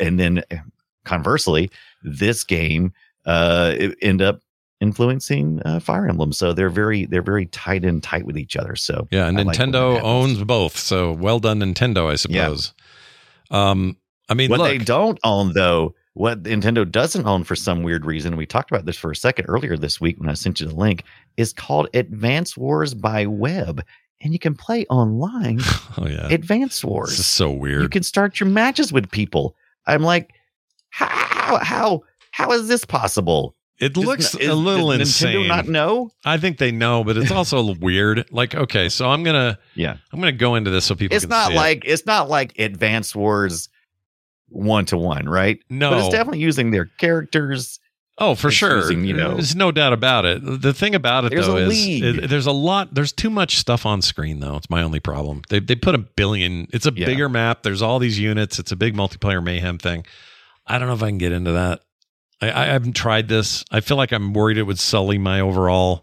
conversely, this game end up influencing Fire Emblem. So they're very tight with each other. So yeah, and Nintendo owns both. So well done, Nintendo, I suppose. I mean, what they don't own, though, what Nintendo doesn't own for some weird reason, we talked about this for a second earlier this week when I sent you the link, is called Advance Wars by Web. And you can play online. Oh, yeah. Advance Wars. This is so weird. You can start your matches with people. I'm like, how is this possible? It looks a little insane. Nintendo not know? I think they know, but it's also weird. Like, okay, so I'm gonna go into this so people. It's not like Advance Wars 1-to-1, right? No, but it's definitely using their characters. Oh, for sure. There's no doubt about it. The thing about it, though, is there's too much stuff on screen, though. It's my only problem. They put a billion. It's a bigger map. There's all these units. It's a big multiplayer mayhem thing. I don't know if I can get into that. I haven't tried this. I feel like I'm worried it would sully my overall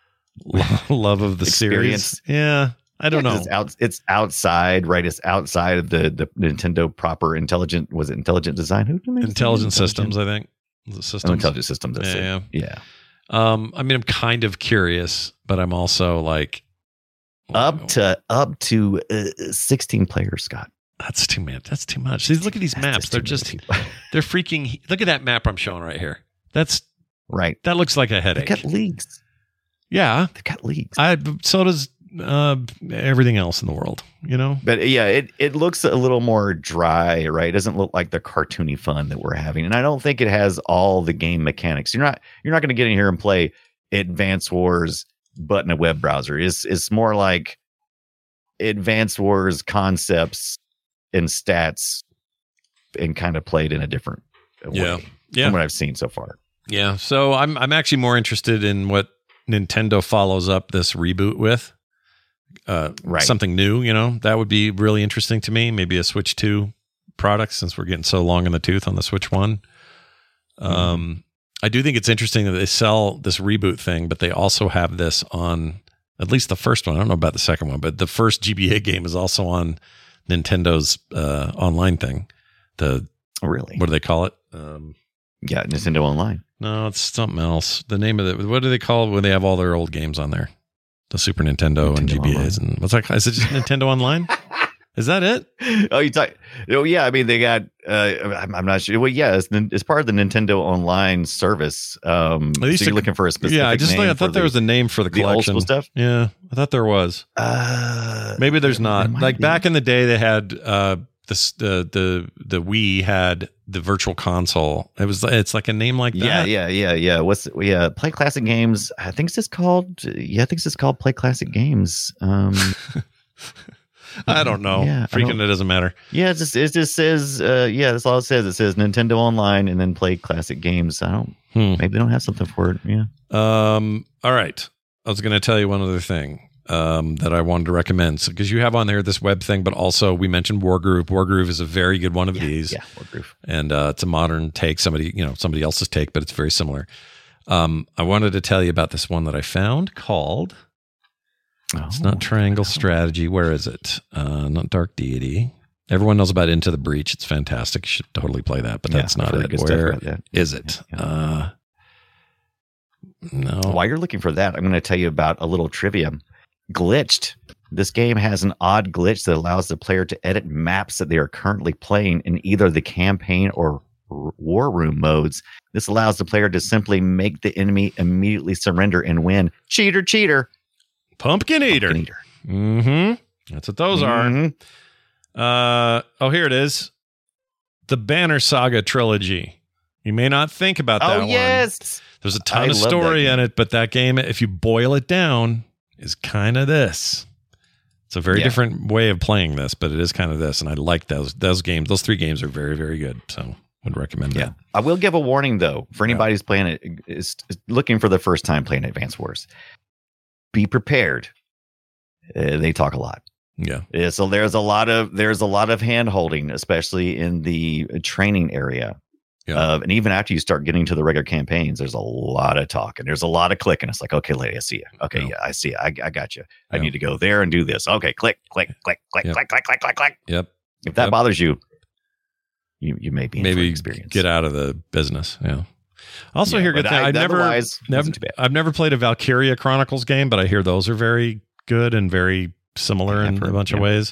love of the series. Yeah, I don't know. It's outside, right? It's outside of the Nintendo proper intelligent design? Who Intelligent Systems, I think. Intelligent Systems. Yeah. I mean, I'm kind of curious, but I'm also like up to 16 players, Scott. That's too much. See, look at these maps. They're freaking. Look at that map I'm showing right here. That's right. That looks like a headache. They got leagues. Yeah, they got leagues. So does everything else in the world, you know. But yeah, it looks a little more dry, right? It doesn't look like the cartoony fun that we're having, and I don't think it has all the game mechanics. You're not going to get in here and play Advance Wars but in a web browser. It's more like Advance Wars concepts and stats, and kind of played in a different way from what I've seen so far. Yeah, so I'm actually more interested in what Nintendo follows up this reboot with. Something new, you know, that would be really interesting to me. Maybe a Switch 2 product, since we're getting so long in the tooth on the Switch 1. I do think it's interesting that they sell this reboot thing, but they also have this on at least the first one. I don't know about the second one, but the first GBA game is also on Nintendo's online thing. Really? What do they call it? Nintendo Online. No, it's something else. The name of it. What do they call it when they have all their old games on there? The Super Nintendo and GBAs Online. and what's that? Is it just Nintendo Online? Is that it? Oh, yeah. I mean, they got. I'm not sure. Well, yeah, it's part of the Nintendo Online service. So you're looking for a specific. Yeah, I thought there was a name for the collection. Old school stuff. Yeah, I thought there was. Maybe there's not. Like back in the day, they had the Wii had the Virtual Console. It's like a name like that. Yeah. Play Classic Games. I think it's called Play Classic Games. I don't know. Yeah, it doesn't matter. Yeah, it just says. That's all it says. It says Nintendo Online and then Play Classic Games. I don't. Maybe they don't have something for it. Yeah. All right. I was going to tell you one other thing that I wanted to recommend, because you have on there this web thing, but also we mentioned Wargroove. Wargroove is a very good one of these. Yeah, Wargroove. And it's a modern take, somebody else's take, but it's very similar. I wanted to tell you about this one that I found called. It's not Triangle Strategy. Where is it? Not Dark Deity. Everyone knows about Into the Breach. It's fantastic. You should totally play that, but that's not it. Where is it? No. While you're looking for that, I'm going to tell you about a little trivia. Glitched. This game has an odd glitch that allows the player to edit maps that they are currently playing in either the campaign or war room modes. This allows the player to simply make the enemy immediately surrender and win. Cheater. Pumpkin Eater. Mm-hmm. That's what those are. Here it is. The Banner Saga trilogy. You may not think about that one. Yes. There's a ton of story in it, but that game, if you boil it down, is kind of this. It's a very different way of playing this, but it is kind of this. And I like those games. Those 3 games are very, very good. So would recommend that. I will give a warning, though, for anybody who's playing it, is looking for the first time playing Advance Wars. Be prepared. They talk a lot. Yeah. So there's a lot of hand holding, especially in the training area. And even after you start getting to the regular campaigns, there's a lot of talk and there's a lot of clicking. It's like, okay, lady, I see you. Okay, I see you. I got you. I need to go there and do this. Okay, click, click, click, click, click, click, click, click, click. Yep. If that bothers you, you may be in for an experience. Get out of the business. Yeah. Also, hear good thing. I've never played a Valkyria Chronicles game, but I hear those are very good and very similar in a bunch of ways.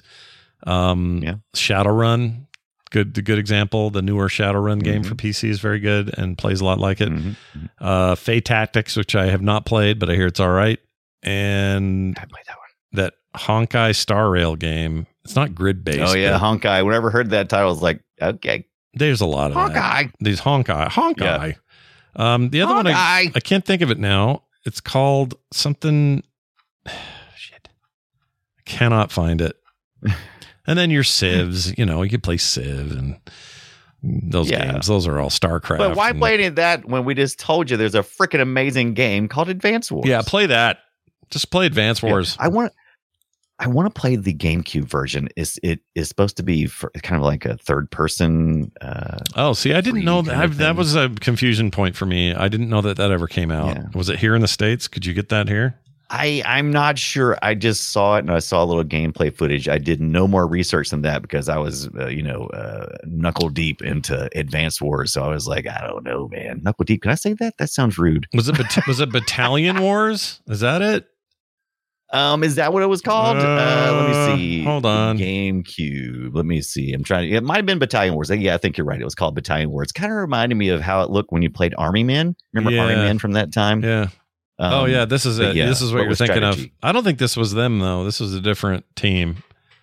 Shadowrun. Good example. The newer Shadowrun game for PC is very good and plays a lot like it. Fey Tactics, which I have not played, but I hear it's all right. And I played that one. That Honkai Star Rail game. It's not grid based. Oh yeah, Honkai. Whenever I heard that title, I was like, okay. There's a lot of Honkai. That. These Honkai. Yeah. The other one, I can't think of it now. It's called something. Shit. I cannot find it. And then your Civs, you can play Civ and those games. Those are all StarCraft. But why play any of that when we just told you there's a freaking amazing game called Advance Wars? Yeah, play that. Just play Advance Wars. I want to play the GameCube version. It is supposed to be kind of like a third person. See, I didn't know that. That was a confusion point for me. I didn't know that ever came out. Yeah. Was it here in the States? Could you get that here? I'm not sure. I just saw it and I saw a little gameplay footage. I did no more research than that because I was, knuckle deep into Advance Wars. So I was like, I don't know, man. Knuckle deep. Can I say that? That sounds rude. Was it Battalion Wars? Is that it? Is that what it was called? Let me see. Hold on. GameCube. Let me see. It might have been Battalion Wars. Yeah, I think you're right. It was called Battalion Wars. It kind of reminded me of how it looked when you played Army Men. Remember Army Men from that time? Yeah. This is it. This is what you're thinking of. I don't think this was them though. This was a different team.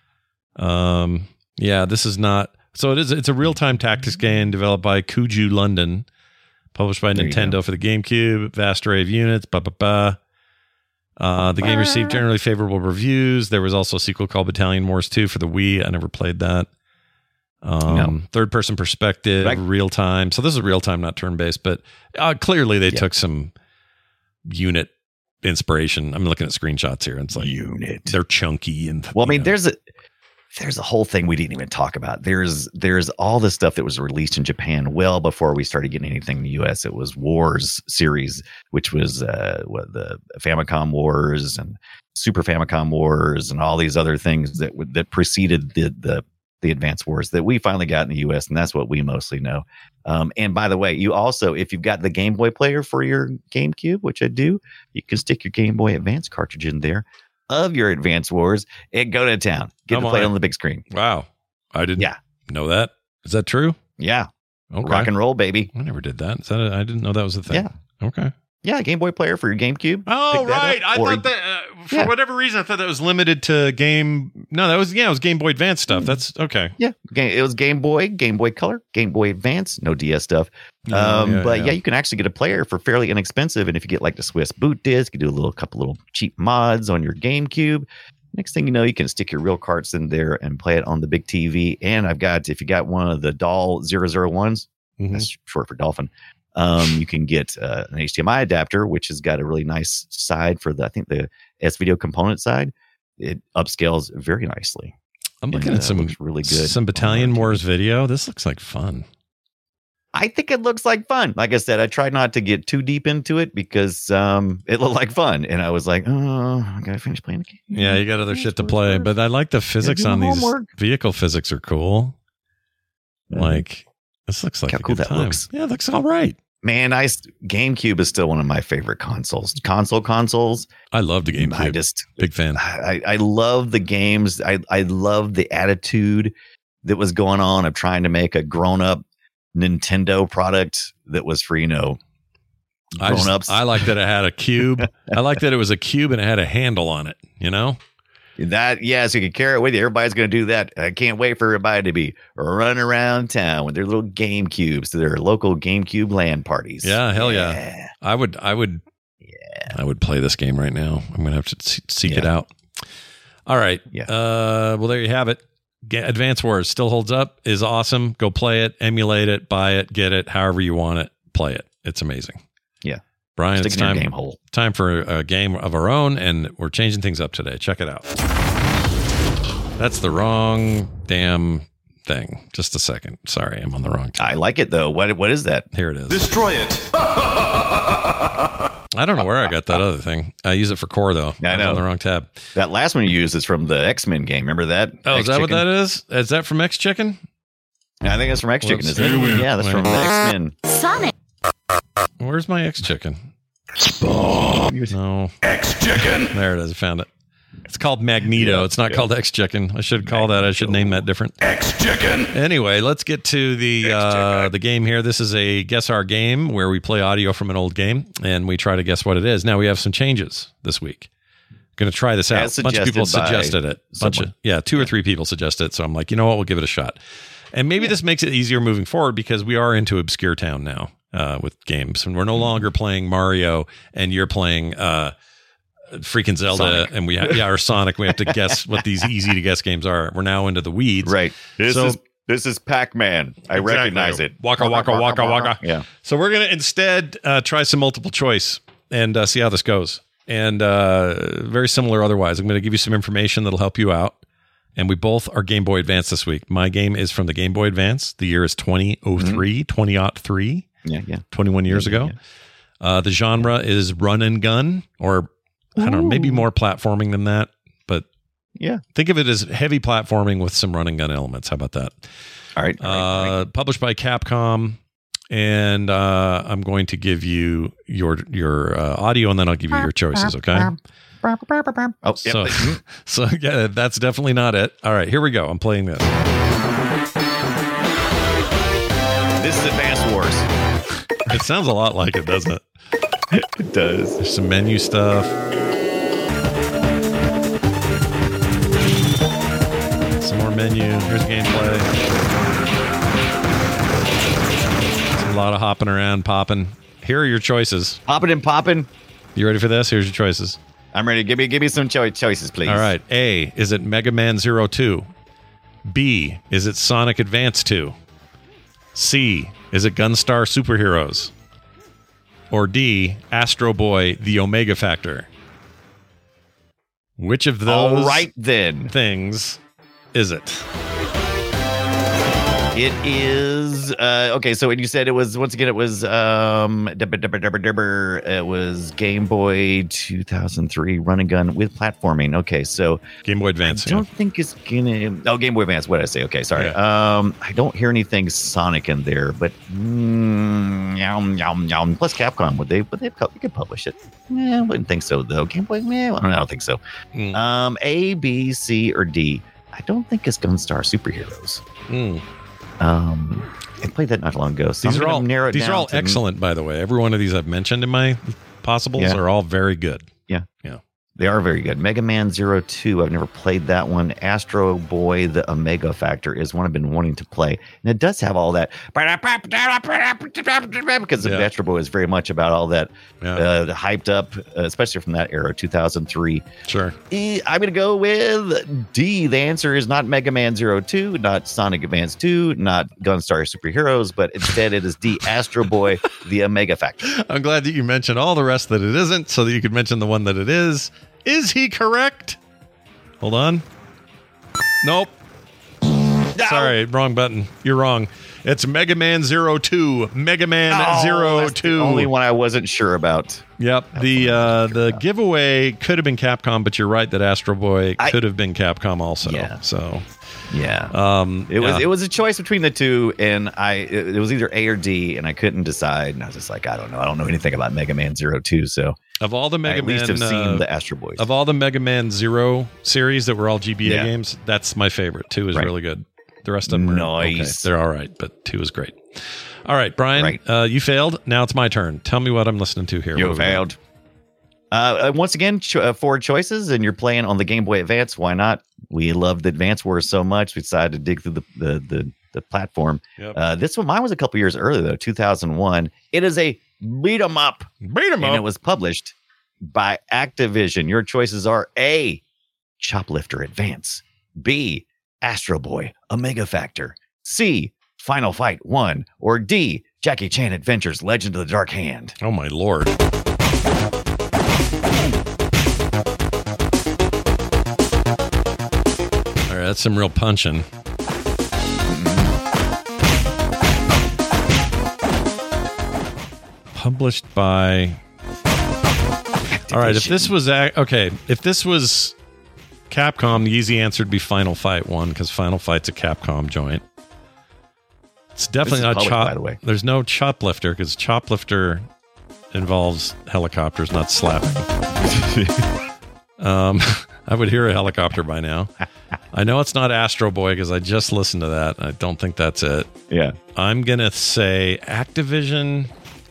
This is not. So it is. It's a real-time tactics game developed by Kuju London, published by Nintendo for the GameCube. Vast array of units. The game received generally favorable reviews. There was also a sequel called Battalion Wars 2 for the Wii. I never played that. Third-person perspective, real-time. So this is real-time, not turn-based. But clearly they took some unit inspiration. I'm looking at screenshots here and it's like they're chunky and there's a whole thing we didn't even talk about. There's all the stuff that was released in Japan well before we started getting anything in the US. It was Wars series, which was the Famicom Wars and Super Famicom Wars and all these other things that preceded the Advance Wars that we finally got in the US, and that's what we mostly know. And by the way, you also, if you've got the Game Boy player for your GameCube, which I do, you can stick your Game Boy Advance cartridge in there of your Advance Wars and go to town. Get to play it on the big screen. Wow. I didn't know that. Is that true? Yeah. Okay. Rock and roll, baby. I never did that. I didn't know that was a thing. Yeah. Okay. Yeah, Game Boy player for your GameCube. Oh, right. I thought that for whatever reason, I thought that was limited to game. No, it was Game Boy Advance stuff. That's okay. Yeah, it was Game Boy Color, Game Boy Advance, no DS stuff. You can actually get a player for fairly inexpensive. And if you get like the Swiss boot disc, you do a couple little cheap mods on your GameCube. Next thing you know, you can stick your real carts in there and play it on the big TV. And if you got one of the DAL 001s, that's short for Dolphin. You can get an HDMI adapter, which has got a really nice side for the S-Video component side. It upscales very nicely. I'm looking at some really good, some Battalion Wars video. This looks like fun. I think it looks like fun. Like I said, I tried not to get too deep into it because it looked like fun. And I was like, oh, I got to finish playing the game. Yeah, you got other shit to play. But I like the physics on these. Vehicle physics are cool. Like, this looks like a good time. Looks. Yeah, it looks all right. Man, GameCube is still one of my favorite consoles. Consoles. I love the GameCube. Big fan. I love the games. I love the attitude that was going on of trying to make a grown-up Nintendo product that was for, grown-ups. I like that it had a cube. I like that it was a cube and it had a handle on it, So you can carry it with you. Everybody's going to do that. I can't wait for everybody to be running around town with their little GameCubes to their local GameCube LAN parties. Yeah, hell yeah. I would play this game right now. I'm going to have to seek it out. All right. Yeah. Well, there you have it. Advance Wars still holds up, is awesome. Go play it, emulate it, buy it, get it, however you want it. Play it. It's amazing. Yeah. Brian, Stick it's in your game hole. time for a game of our own, and we're changing things up today. Check it out. That's the wrong damn thing. Just a second. Sorry, I'm on the wrong tab. I like it, though. What is that? Here it is. Destroy it. I don't know where I got that other thing. I use it for core, though. I know. On the wrong tab. That last one you used is from the X-Men game. Remember that? Oh, is that what that is? Is that from X-Chicken? I think that's from X-Chicken. Yeah, that's from the X-Men. Sonic. Where's my X-Chicken? No. X-Chicken. There it is. I found it. It's called Magneto. It's not called X-Chicken. I should call that. I should name that different. X-Chicken. Anyway, let's get to the game here. This is a Guess Our Game where we play audio from an old game and we try to guess what it is. Now we have some changes this week. Going to try this out. A bunch of people suggested it. 2 or 3 people suggested it. So I'm like, you know what? We'll give it a shot. And maybe this makes it easier moving forward because we are into Obscure Town now with games. And we're no longer playing Mario and you're playing freaking Zelda Sonic. And or Sonic. We have to guess what these easy to guess games are. We're now into the weeds. Right. This is Pac-Man. I recognize it. Waka, waka, waka, waka. Yeah. So we're going to instead try some multiple choice and see how this goes. And very similar otherwise. I'm going to give you some information that'll help you out. And we both are Game Boy Advance this week. My game is from the Game Boy Advance. The year is 2003, 2003. Yeah. 21 years ago. Yeah. The genre is run and gun, or I don't know, maybe more platforming than that. But yeah, think of it as heavy platforming with some run and gun elements. How about that? All right. Published by Capcom. And I'm going to give you your audio, and then I'll give you your choices, okay? Oh, so yeah, that's definitely not it. All right, here we go. I'm playing this. This is Advance Wars. It sounds a lot like it, doesn't it? It does. There's some menu stuff. Some more menu. Here's gameplay. A lot of hopping around, popping. Here are your choices. Hopping and popping. You ready for this? Here's your choices. I'm ready. Give me some choices, please. All right. A, is it Mega Man 02? B, is it Sonic Advance 2? C, is it Gunstar Superheroes? Or D, Astro Boy, The Omega Factor? Which of those things is it? It is okay. So when you said it was, once again, it was it was Game Boy 2003 run and gun with platforming. Okay, so Game Boy Advance. I don't think it's gonna. Oh, Game Boy Advance. What did I say? Okay, sorry. Yeah. I don't hear anything Sonic in there, but plus Capcom would they could publish it? Yeah, I wouldn't think so though. Game Boy, I don't think so. A, B, C, or D. I don't think it's Gunstar Superheroes. I played that not long ago. So these are all excellent, by the way. Every one of these I've mentioned in my possibles are all very good. Yeah. They are very good. Mega Man 02, I've never played that one. Astro Boy, The Omega Factor is one I've been wanting to play. And it does have all that. Because the Astro Boy is very much about all that hyped up, especially from that era, 2003. Sure. I'm going to go with D. The answer is not Mega Man 02, not Sonic Advance 2, not Gunstar Superheroes, but instead it is D. Astro Boy, The Omega Factor. I'm glad that you mentioned all the rest that it isn't so that you could mention the one that it is. Is he correct? Hold on. Nope. No. Sorry, wrong button. You're wrong. It's Mega Man 02. Mega Man 02. That's the only one I wasn't sure about. Yep. The giveaway could have been Capcom, but you're right that Astro Boy could have been Capcom also. Yeah. So yeah. It was a choice between the two, and it was either A or D, and I couldn't decide. And I was just like, I don't know. I don't know anything about Mega Man 02, so of all the Mega Man, at least have seen the Astro Boys. Of all the Mega Man 0 series that were all GBA games, that's my favorite. 2 is really good. The rest of them are nice. Okay. They're all right, but 2 is great. All right, Brian, you failed. Now it's my turn. Tell me what I'm listening to here. You failed. Once again, 4 choices, and you're playing on the Game Boy Advance. Why not? We loved the Advance Wars so much, we decided to dig through the platform. Yep. This one, mine was a couple years earlier, though, 2001. It is a beat 'em up. And it was published by Activision. Your choices are A, Choplifter Advance, B, Astro Boy Omega Factor, C, Final Fight 1, or D, Jackie Chan Adventures Legend of the Dark Hand. Oh, my Lord. All right, that's some real punching. Published by... All right, if this was... Okay, if this was Capcom, the easy answer would be Final Fight 1, because Final Fight's a Capcom joint. It's definitely not by the way. There's no Choplifter, because Choplifter involves helicopters, not slapping. I would hear a helicopter by now. I know it's not Astro Boy because I just listened to that. I don't think that's it. Yeah. I'm going to say Activision.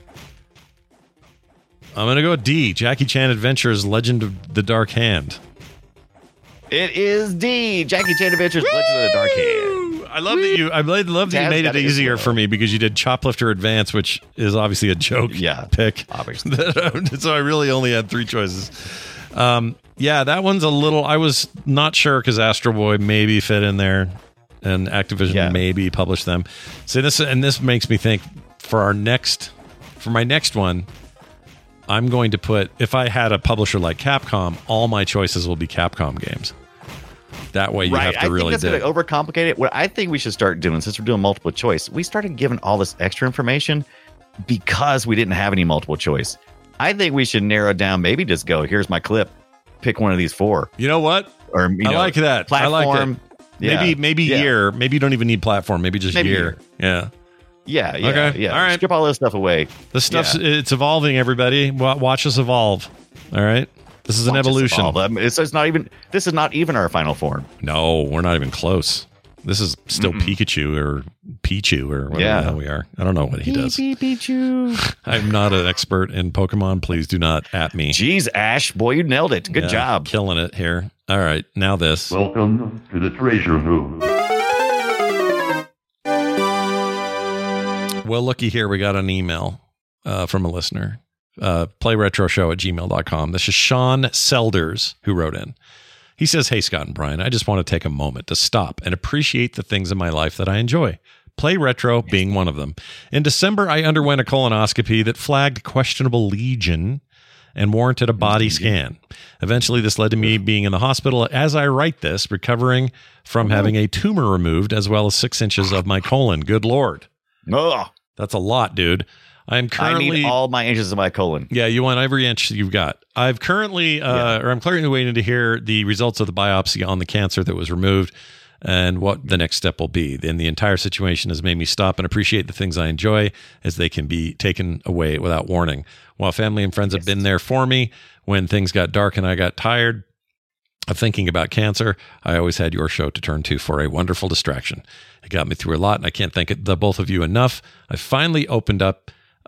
I'm going to go D, Jackie Chan Adventures Legend of the Dark Hand. It is D, Jackie Chan Adventures Legend of the Dark Hand. I love that you. I love that you made it easier for me because you did Choplifter Advance, which is obviously a joke. Pick. Obviously. So I really only had 3 choices. Yeah, that one's a little. I was not sure because Astro Boy maybe fit in there, and Activision maybe published them. So this makes me think for my next one, I'm going to put, if I had a publisher like Capcom, all my choices will be Capcom games. That way you have to really think that's going to overcomplicate it. What I think we should start doing, since we're doing multiple choice, we started giving all this extra information because we didn't have any multiple choice. I think we should narrow down, maybe just go, here's my clip, pick one of these 4. You know what? Or I like that. Platform. I like it. Maybe year. Maybe you don't even need platform. Maybe just year. Yeah. Yeah. Okay. All right. Strip all this stuff away. This stuff's it's evolving, everybody. Watch us evolve. All right. This is an evolution. This is not even our final form. No, we're not even close. This is still Pikachu or Pichu or whatever the hell we are. I don't know what he does. Pichu. I'm not an expert in Pokemon. Please do not at me. Jeez, Ash. Boy, you nailed it. Good job. Killing it here. All right. Now this. Welcome to the treasure room. Well, looky here. We got an email from a listener. PlayRetroShow@gmail.com. This is Sean Selders who wrote in. He says, "Hey, Scott and Brian, I just want to take a moment to stop and appreciate the things in my life that I enjoy. Play Retro being one of them. In December, I underwent a colonoscopy that flagged questionable lesion and warranted a body scan. Eventually, this led to me being in the hospital as I write this, recovering from having a tumor removed as well as 6 inches of my colon. Good Lord. Ugh. That's a lot, dude. I need all my inches of my colon. Yeah, you want every inch you've got. I'm currently waiting to hear the results of the biopsy on the cancer that was removed and what the next step will be. Then the entire situation has made me stop and appreciate the things I enjoy as they can be taken away without warning. While family and friends have been there for me when things got dark and I got tired of thinking about cancer, I always had your show to turn to for a wonderful distraction. It got me through a lot, and I can't thank the both of you enough. I finally opened up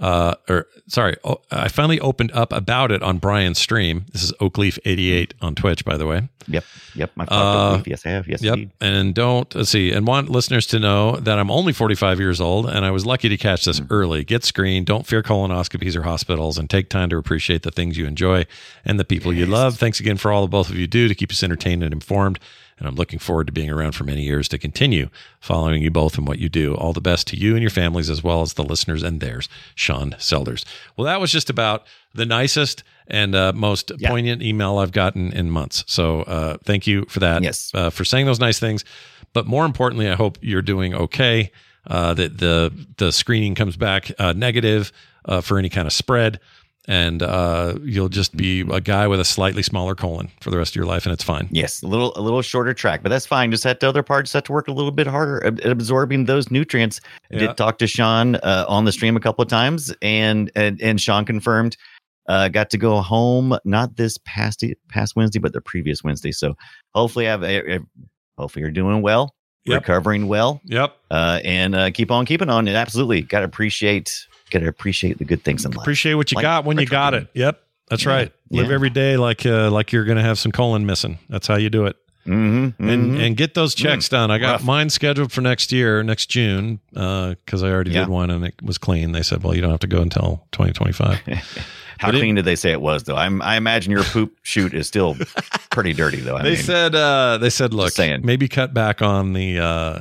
I finally opened up about it on Brian's stream. This is Oakleaf88 on Twitch, by the way. Yep. I've talked to Oakleaf. Yes, I have. Yes, yep. Indeed. And want listeners to know that I'm only 45 years old, and I was lucky to catch this early. Get screened. Don't fear colonoscopies or hospitals, and take time to appreciate the things you enjoy and the people you love. Thanks again for all that both of you do to keep us entertained and informed. And I'm looking forward to being around for many years to continue following you both and what you do. All the best to you and your families, as well as the listeners and theirs. Sean Selders." Well, that was just about the nicest and most poignant email I've gotten in months. So thank you for that. Yes. For saying those nice things. But more importantly, I hope you're doing okay, that the screening comes back negative for any kind of spread. And you'll just be a guy with a slightly smaller colon for the rest of your life, and it's fine. Yes, a little shorter track, but that's fine. Just had the other part, just have to work a little bit harder at absorbing those nutrients. Yeah. Did talk to Sean on the stream a couple of times, and Sean confirmed got to go home not this past Wednesday, but the previous Wednesday. So hopefully hopefully you're doing well, recovering well. Yep, and keep on keeping on. And absolutely, got to appreciate the good things in life. Appreciate what you got when you got it. Yep. That's right. Live every day like you're going to have some colon missing. That's how you do it. And get those checks done. I got mine scheduled for next June, because I already did one and it was clean. They said, well, you don't have to go until 2025. How clean did they say it was, though? I imagine your poop chute is still pretty dirty, though. They said, look, maybe cut back on the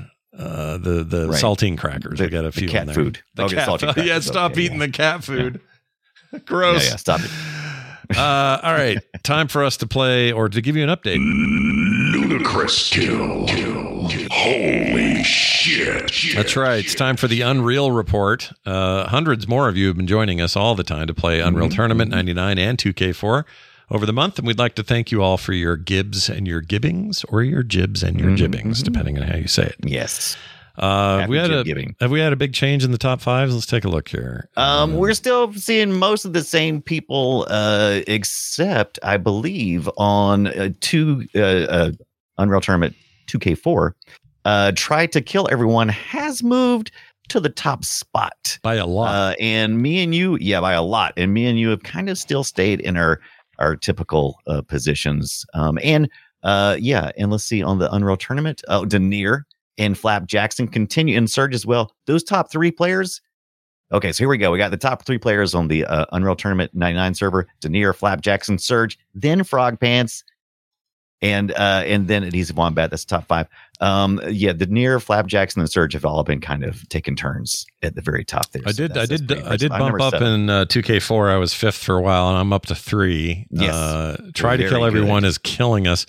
saltine crackers. We got a few cat in there. food. Yeah, stop eating the cat food. Gross. Yeah, stop it. All right, time for us to play or to give you an update. Ludicrous kill. Holy shit. That's right. It's time for the Unreal Report. Hundreds more of you have been joining us all the time to play Unreal Tournament 99 and 2K4 over the month, and we'd like to thank you all for your gibs and your gibbings, or your jibs and your jibbings, depending on how you say it. Yes. Have we had a big change in the top fives? Let's take a look here. We're still seeing most of the same people, except I believe on Unreal Tournament 2K4. Try to Kill Everyone has moved to the top spot by a lot, and me and you, by a lot, and me and you have kind of still stayed in our typical positions. And let's see on the Unreal Tournament. Denier and Flap Jackson continue, and Surge as well. Those top three players. Okay, so here we go. We got the top three players on the Unreal Tournament 99 server: Denier, Flap Jackson, Surge, then Frog Pants, and then Adhesive Wombat. That's top five. Denier, Flap Jackson, and Surge have all been kind of taking turns at the very top there. I did bump up in 2K4. I was fifth for a while, and I'm up to 3. Yes. Try to Kill Everyone is killing us.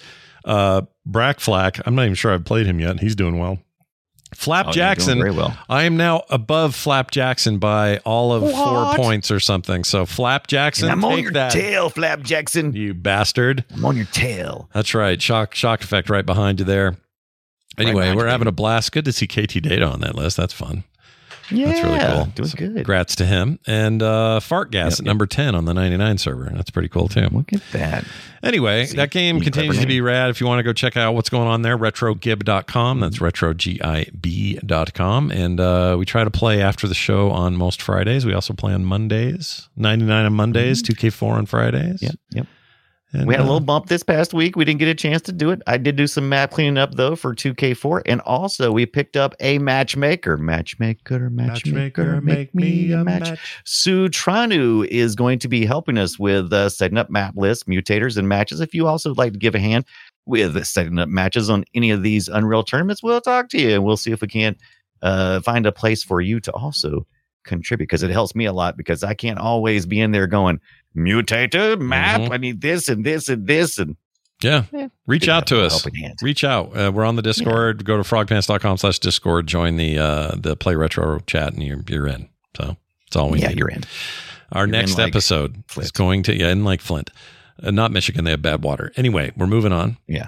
Brack Flack, I'm not even sure I've played him yet. He's doing well. Flap Jackson, very well. I am now above Flap Jackson by all of 4 points or something. So Flap Jackson, and I'm on your that. tail, Flap Jackson. You bastard. I'm on your tail. That's right. Shock effect right behind you there. Anyway, we're having a blast. Good to see KT Data on that list. That's fun. Yeah, that's really cool. Doing good. Congrats to him. And Fart Gas at number 10 on the 99 server. That's pretty cool, too. Look at that. Anyway, that game continues to be rad. If you want to go check out what's going on there, retrogib.com. That's retrogib.com. And we try to play after the show on most Fridays. We also play on Mondays. 99 on Mondays, 2K4 on Fridays. Yep. And, we had a little bump this past week. We didn't get a chance to do it. I did do some map cleaning up, though, for 2K4. And also, we picked up a matchmaker. Matchmaker, make me a match. Sue Tranu is going to be helping us with setting up map lists, mutators, and matches. If you also would like to give a hand with setting up matches on any of these Unreal tournaments, we'll talk to you, and we'll see if we can't find a place for you to also contribute, because it helps me a lot, because I can't always be in there going, mutator map, I need this and this and this, and reach out to us. Reach out. We're on the Discord. Go to frogpants.com/Discord. Join the Play Retro chat, and you're in. So that's all we need. You're in. Our next episode is going to in like Flint, not Michigan. They have bad water. Anyway, we're moving on. Yeah.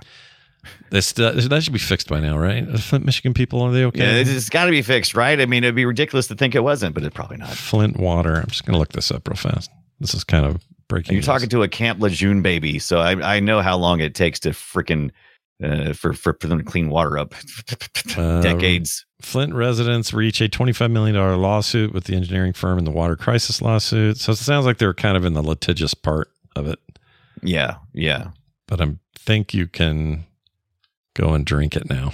That should be fixed by now, right? Flint, Michigan people, are they okay? Yeah, it's got to be fixed, right? I mean, it'd be ridiculous to think it wasn't, but it's probably not. Flint water. I'm just going to look this up real fast. This is kind of breaking. You're talking to a Camp Lejeune baby, so I know how long it takes to freaking for them to clean water up. Decades. Flint residents reach a $25 million lawsuit with the engineering firm in the water crisis lawsuit. So it sounds like they're kind of in the litigious part of it. Yeah. But I think you can go and drink it now.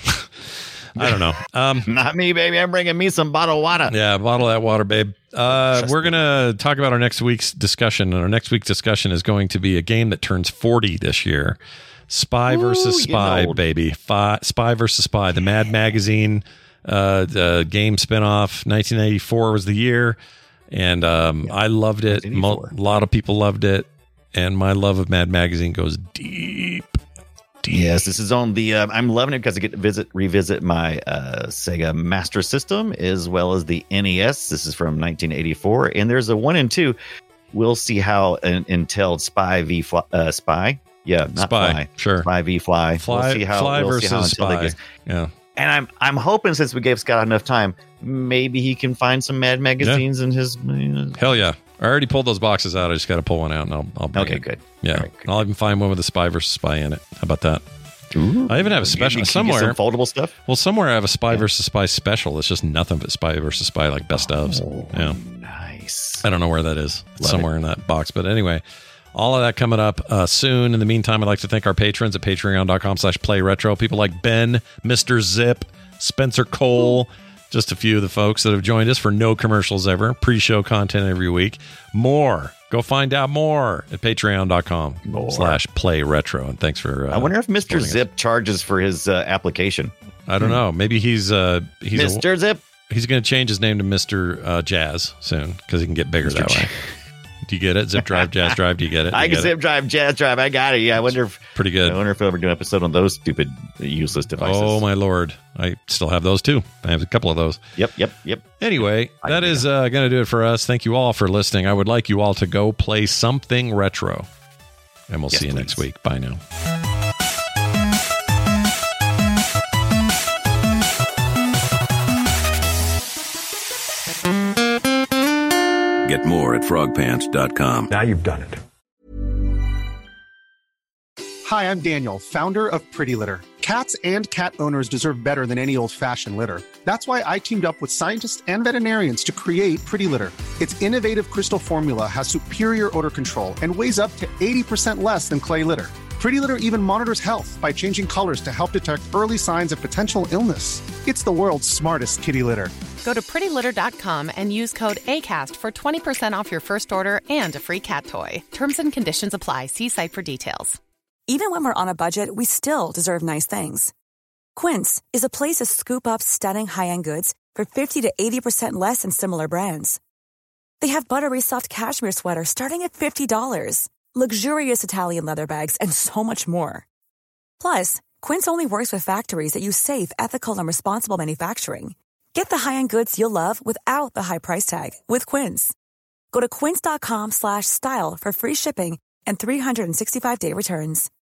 I don't know. Not me, baby. I'm bringing me some bottled water. Yeah, bottle that water, babe. We're going to talk about our next week's discussion. And our next week's discussion is going to be a game that turns 40 this year. Spy versus Spy, baby. Spy versus Spy. The Mad Magazine the game spinoff. 1984 was the year. And I loved it. A lot of people loved it. And my love of Mad Magazine goes deep. Yes, this is on the. I'm loving it because I get to revisit my Sega Master System as well as the NES. This is from 1984, and there's a 1 and 2. We'll see how Intel Spy v Spy. Yeah, not Spy. Fly. Sure. Spy v Fly. We'll see how Fly versus Spy. Yeah. And I'm hoping, since we gave Scott enough time, maybe he can find some Mad magazines in his. Hell yeah. I already pulled those boxes out. I just got to pull one out, and I'll bring it. Good. Yeah, right, good. I'll even find one with a Spy versus Spy in it. How about that? Ooh. I even have a special somewhere. Some foldable stuff. Well, somewhere I have a Spy versus Spy special. It's just nothing but Spy versus Spy, like best ofs. Yeah, nice. I don't know where that is. It's somewhere in that box, but anyway, All of that coming up soon. In the meantime, I'd like to thank our patrons at patreon.com/playretro. People like Ben, Mr. Zip, Spencer Cole, just a few of the folks that have joined us for no commercials ever. Pre-show content every week. More. Go find out more at patreon.com/playretro. And thanks for I wonder if Mr. Zip charges for his application. I don't know. Maybe he's Mr. Zip. He's going to change his name to Mr. Jazz soon because he can get bigger that way. Do you get it? Zip Drive, Jazz Drive. Do you get it? I can Zip Drive, Jazz Drive. I got it. Yeah, I wonder if pretty good. I wonder if I'll ever do an episode on those stupid, useless devices. Oh my lord! I still have those too. I have a couple of those. Yep. Anyway, that is going to do it for us. Thank you all for listening. I would like you all to go play something retro, and we'll see you next week. Bye now. Get more at frogpants.com. Now you've done it. Hi, I'm Daniel, founder of Pretty Litter. Cats and cat owners deserve better than any old-fashioned litter. That's why I teamed up with scientists and veterinarians to create Pretty Litter. Its innovative crystal formula has superior odor control and weighs up to 80% less than clay litter. Pretty Litter even monitors health by changing colors to help detect early signs of potential illness. It's the world's smartest kitty litter. Go to prettylitter.com and use code ACAST for 20% off your first order and a free cat toy. Terms and conditions apply. See site for details. Even when we're on a budget, we still deserve nice things. Quince is a place to scoop up stunning high-end goods for 50 to 80% less than similar brands. They have buttery soft cashmere sweaters starting at $50, luxurious Italian leather bags, and so much more. Plus, Quince only works with factories that use safe, ethical, and responsible manufacturing. Get the high-end goods you'll love without the high price tag with Quince. Go to quince.com/style for free shipping and 365-day returns.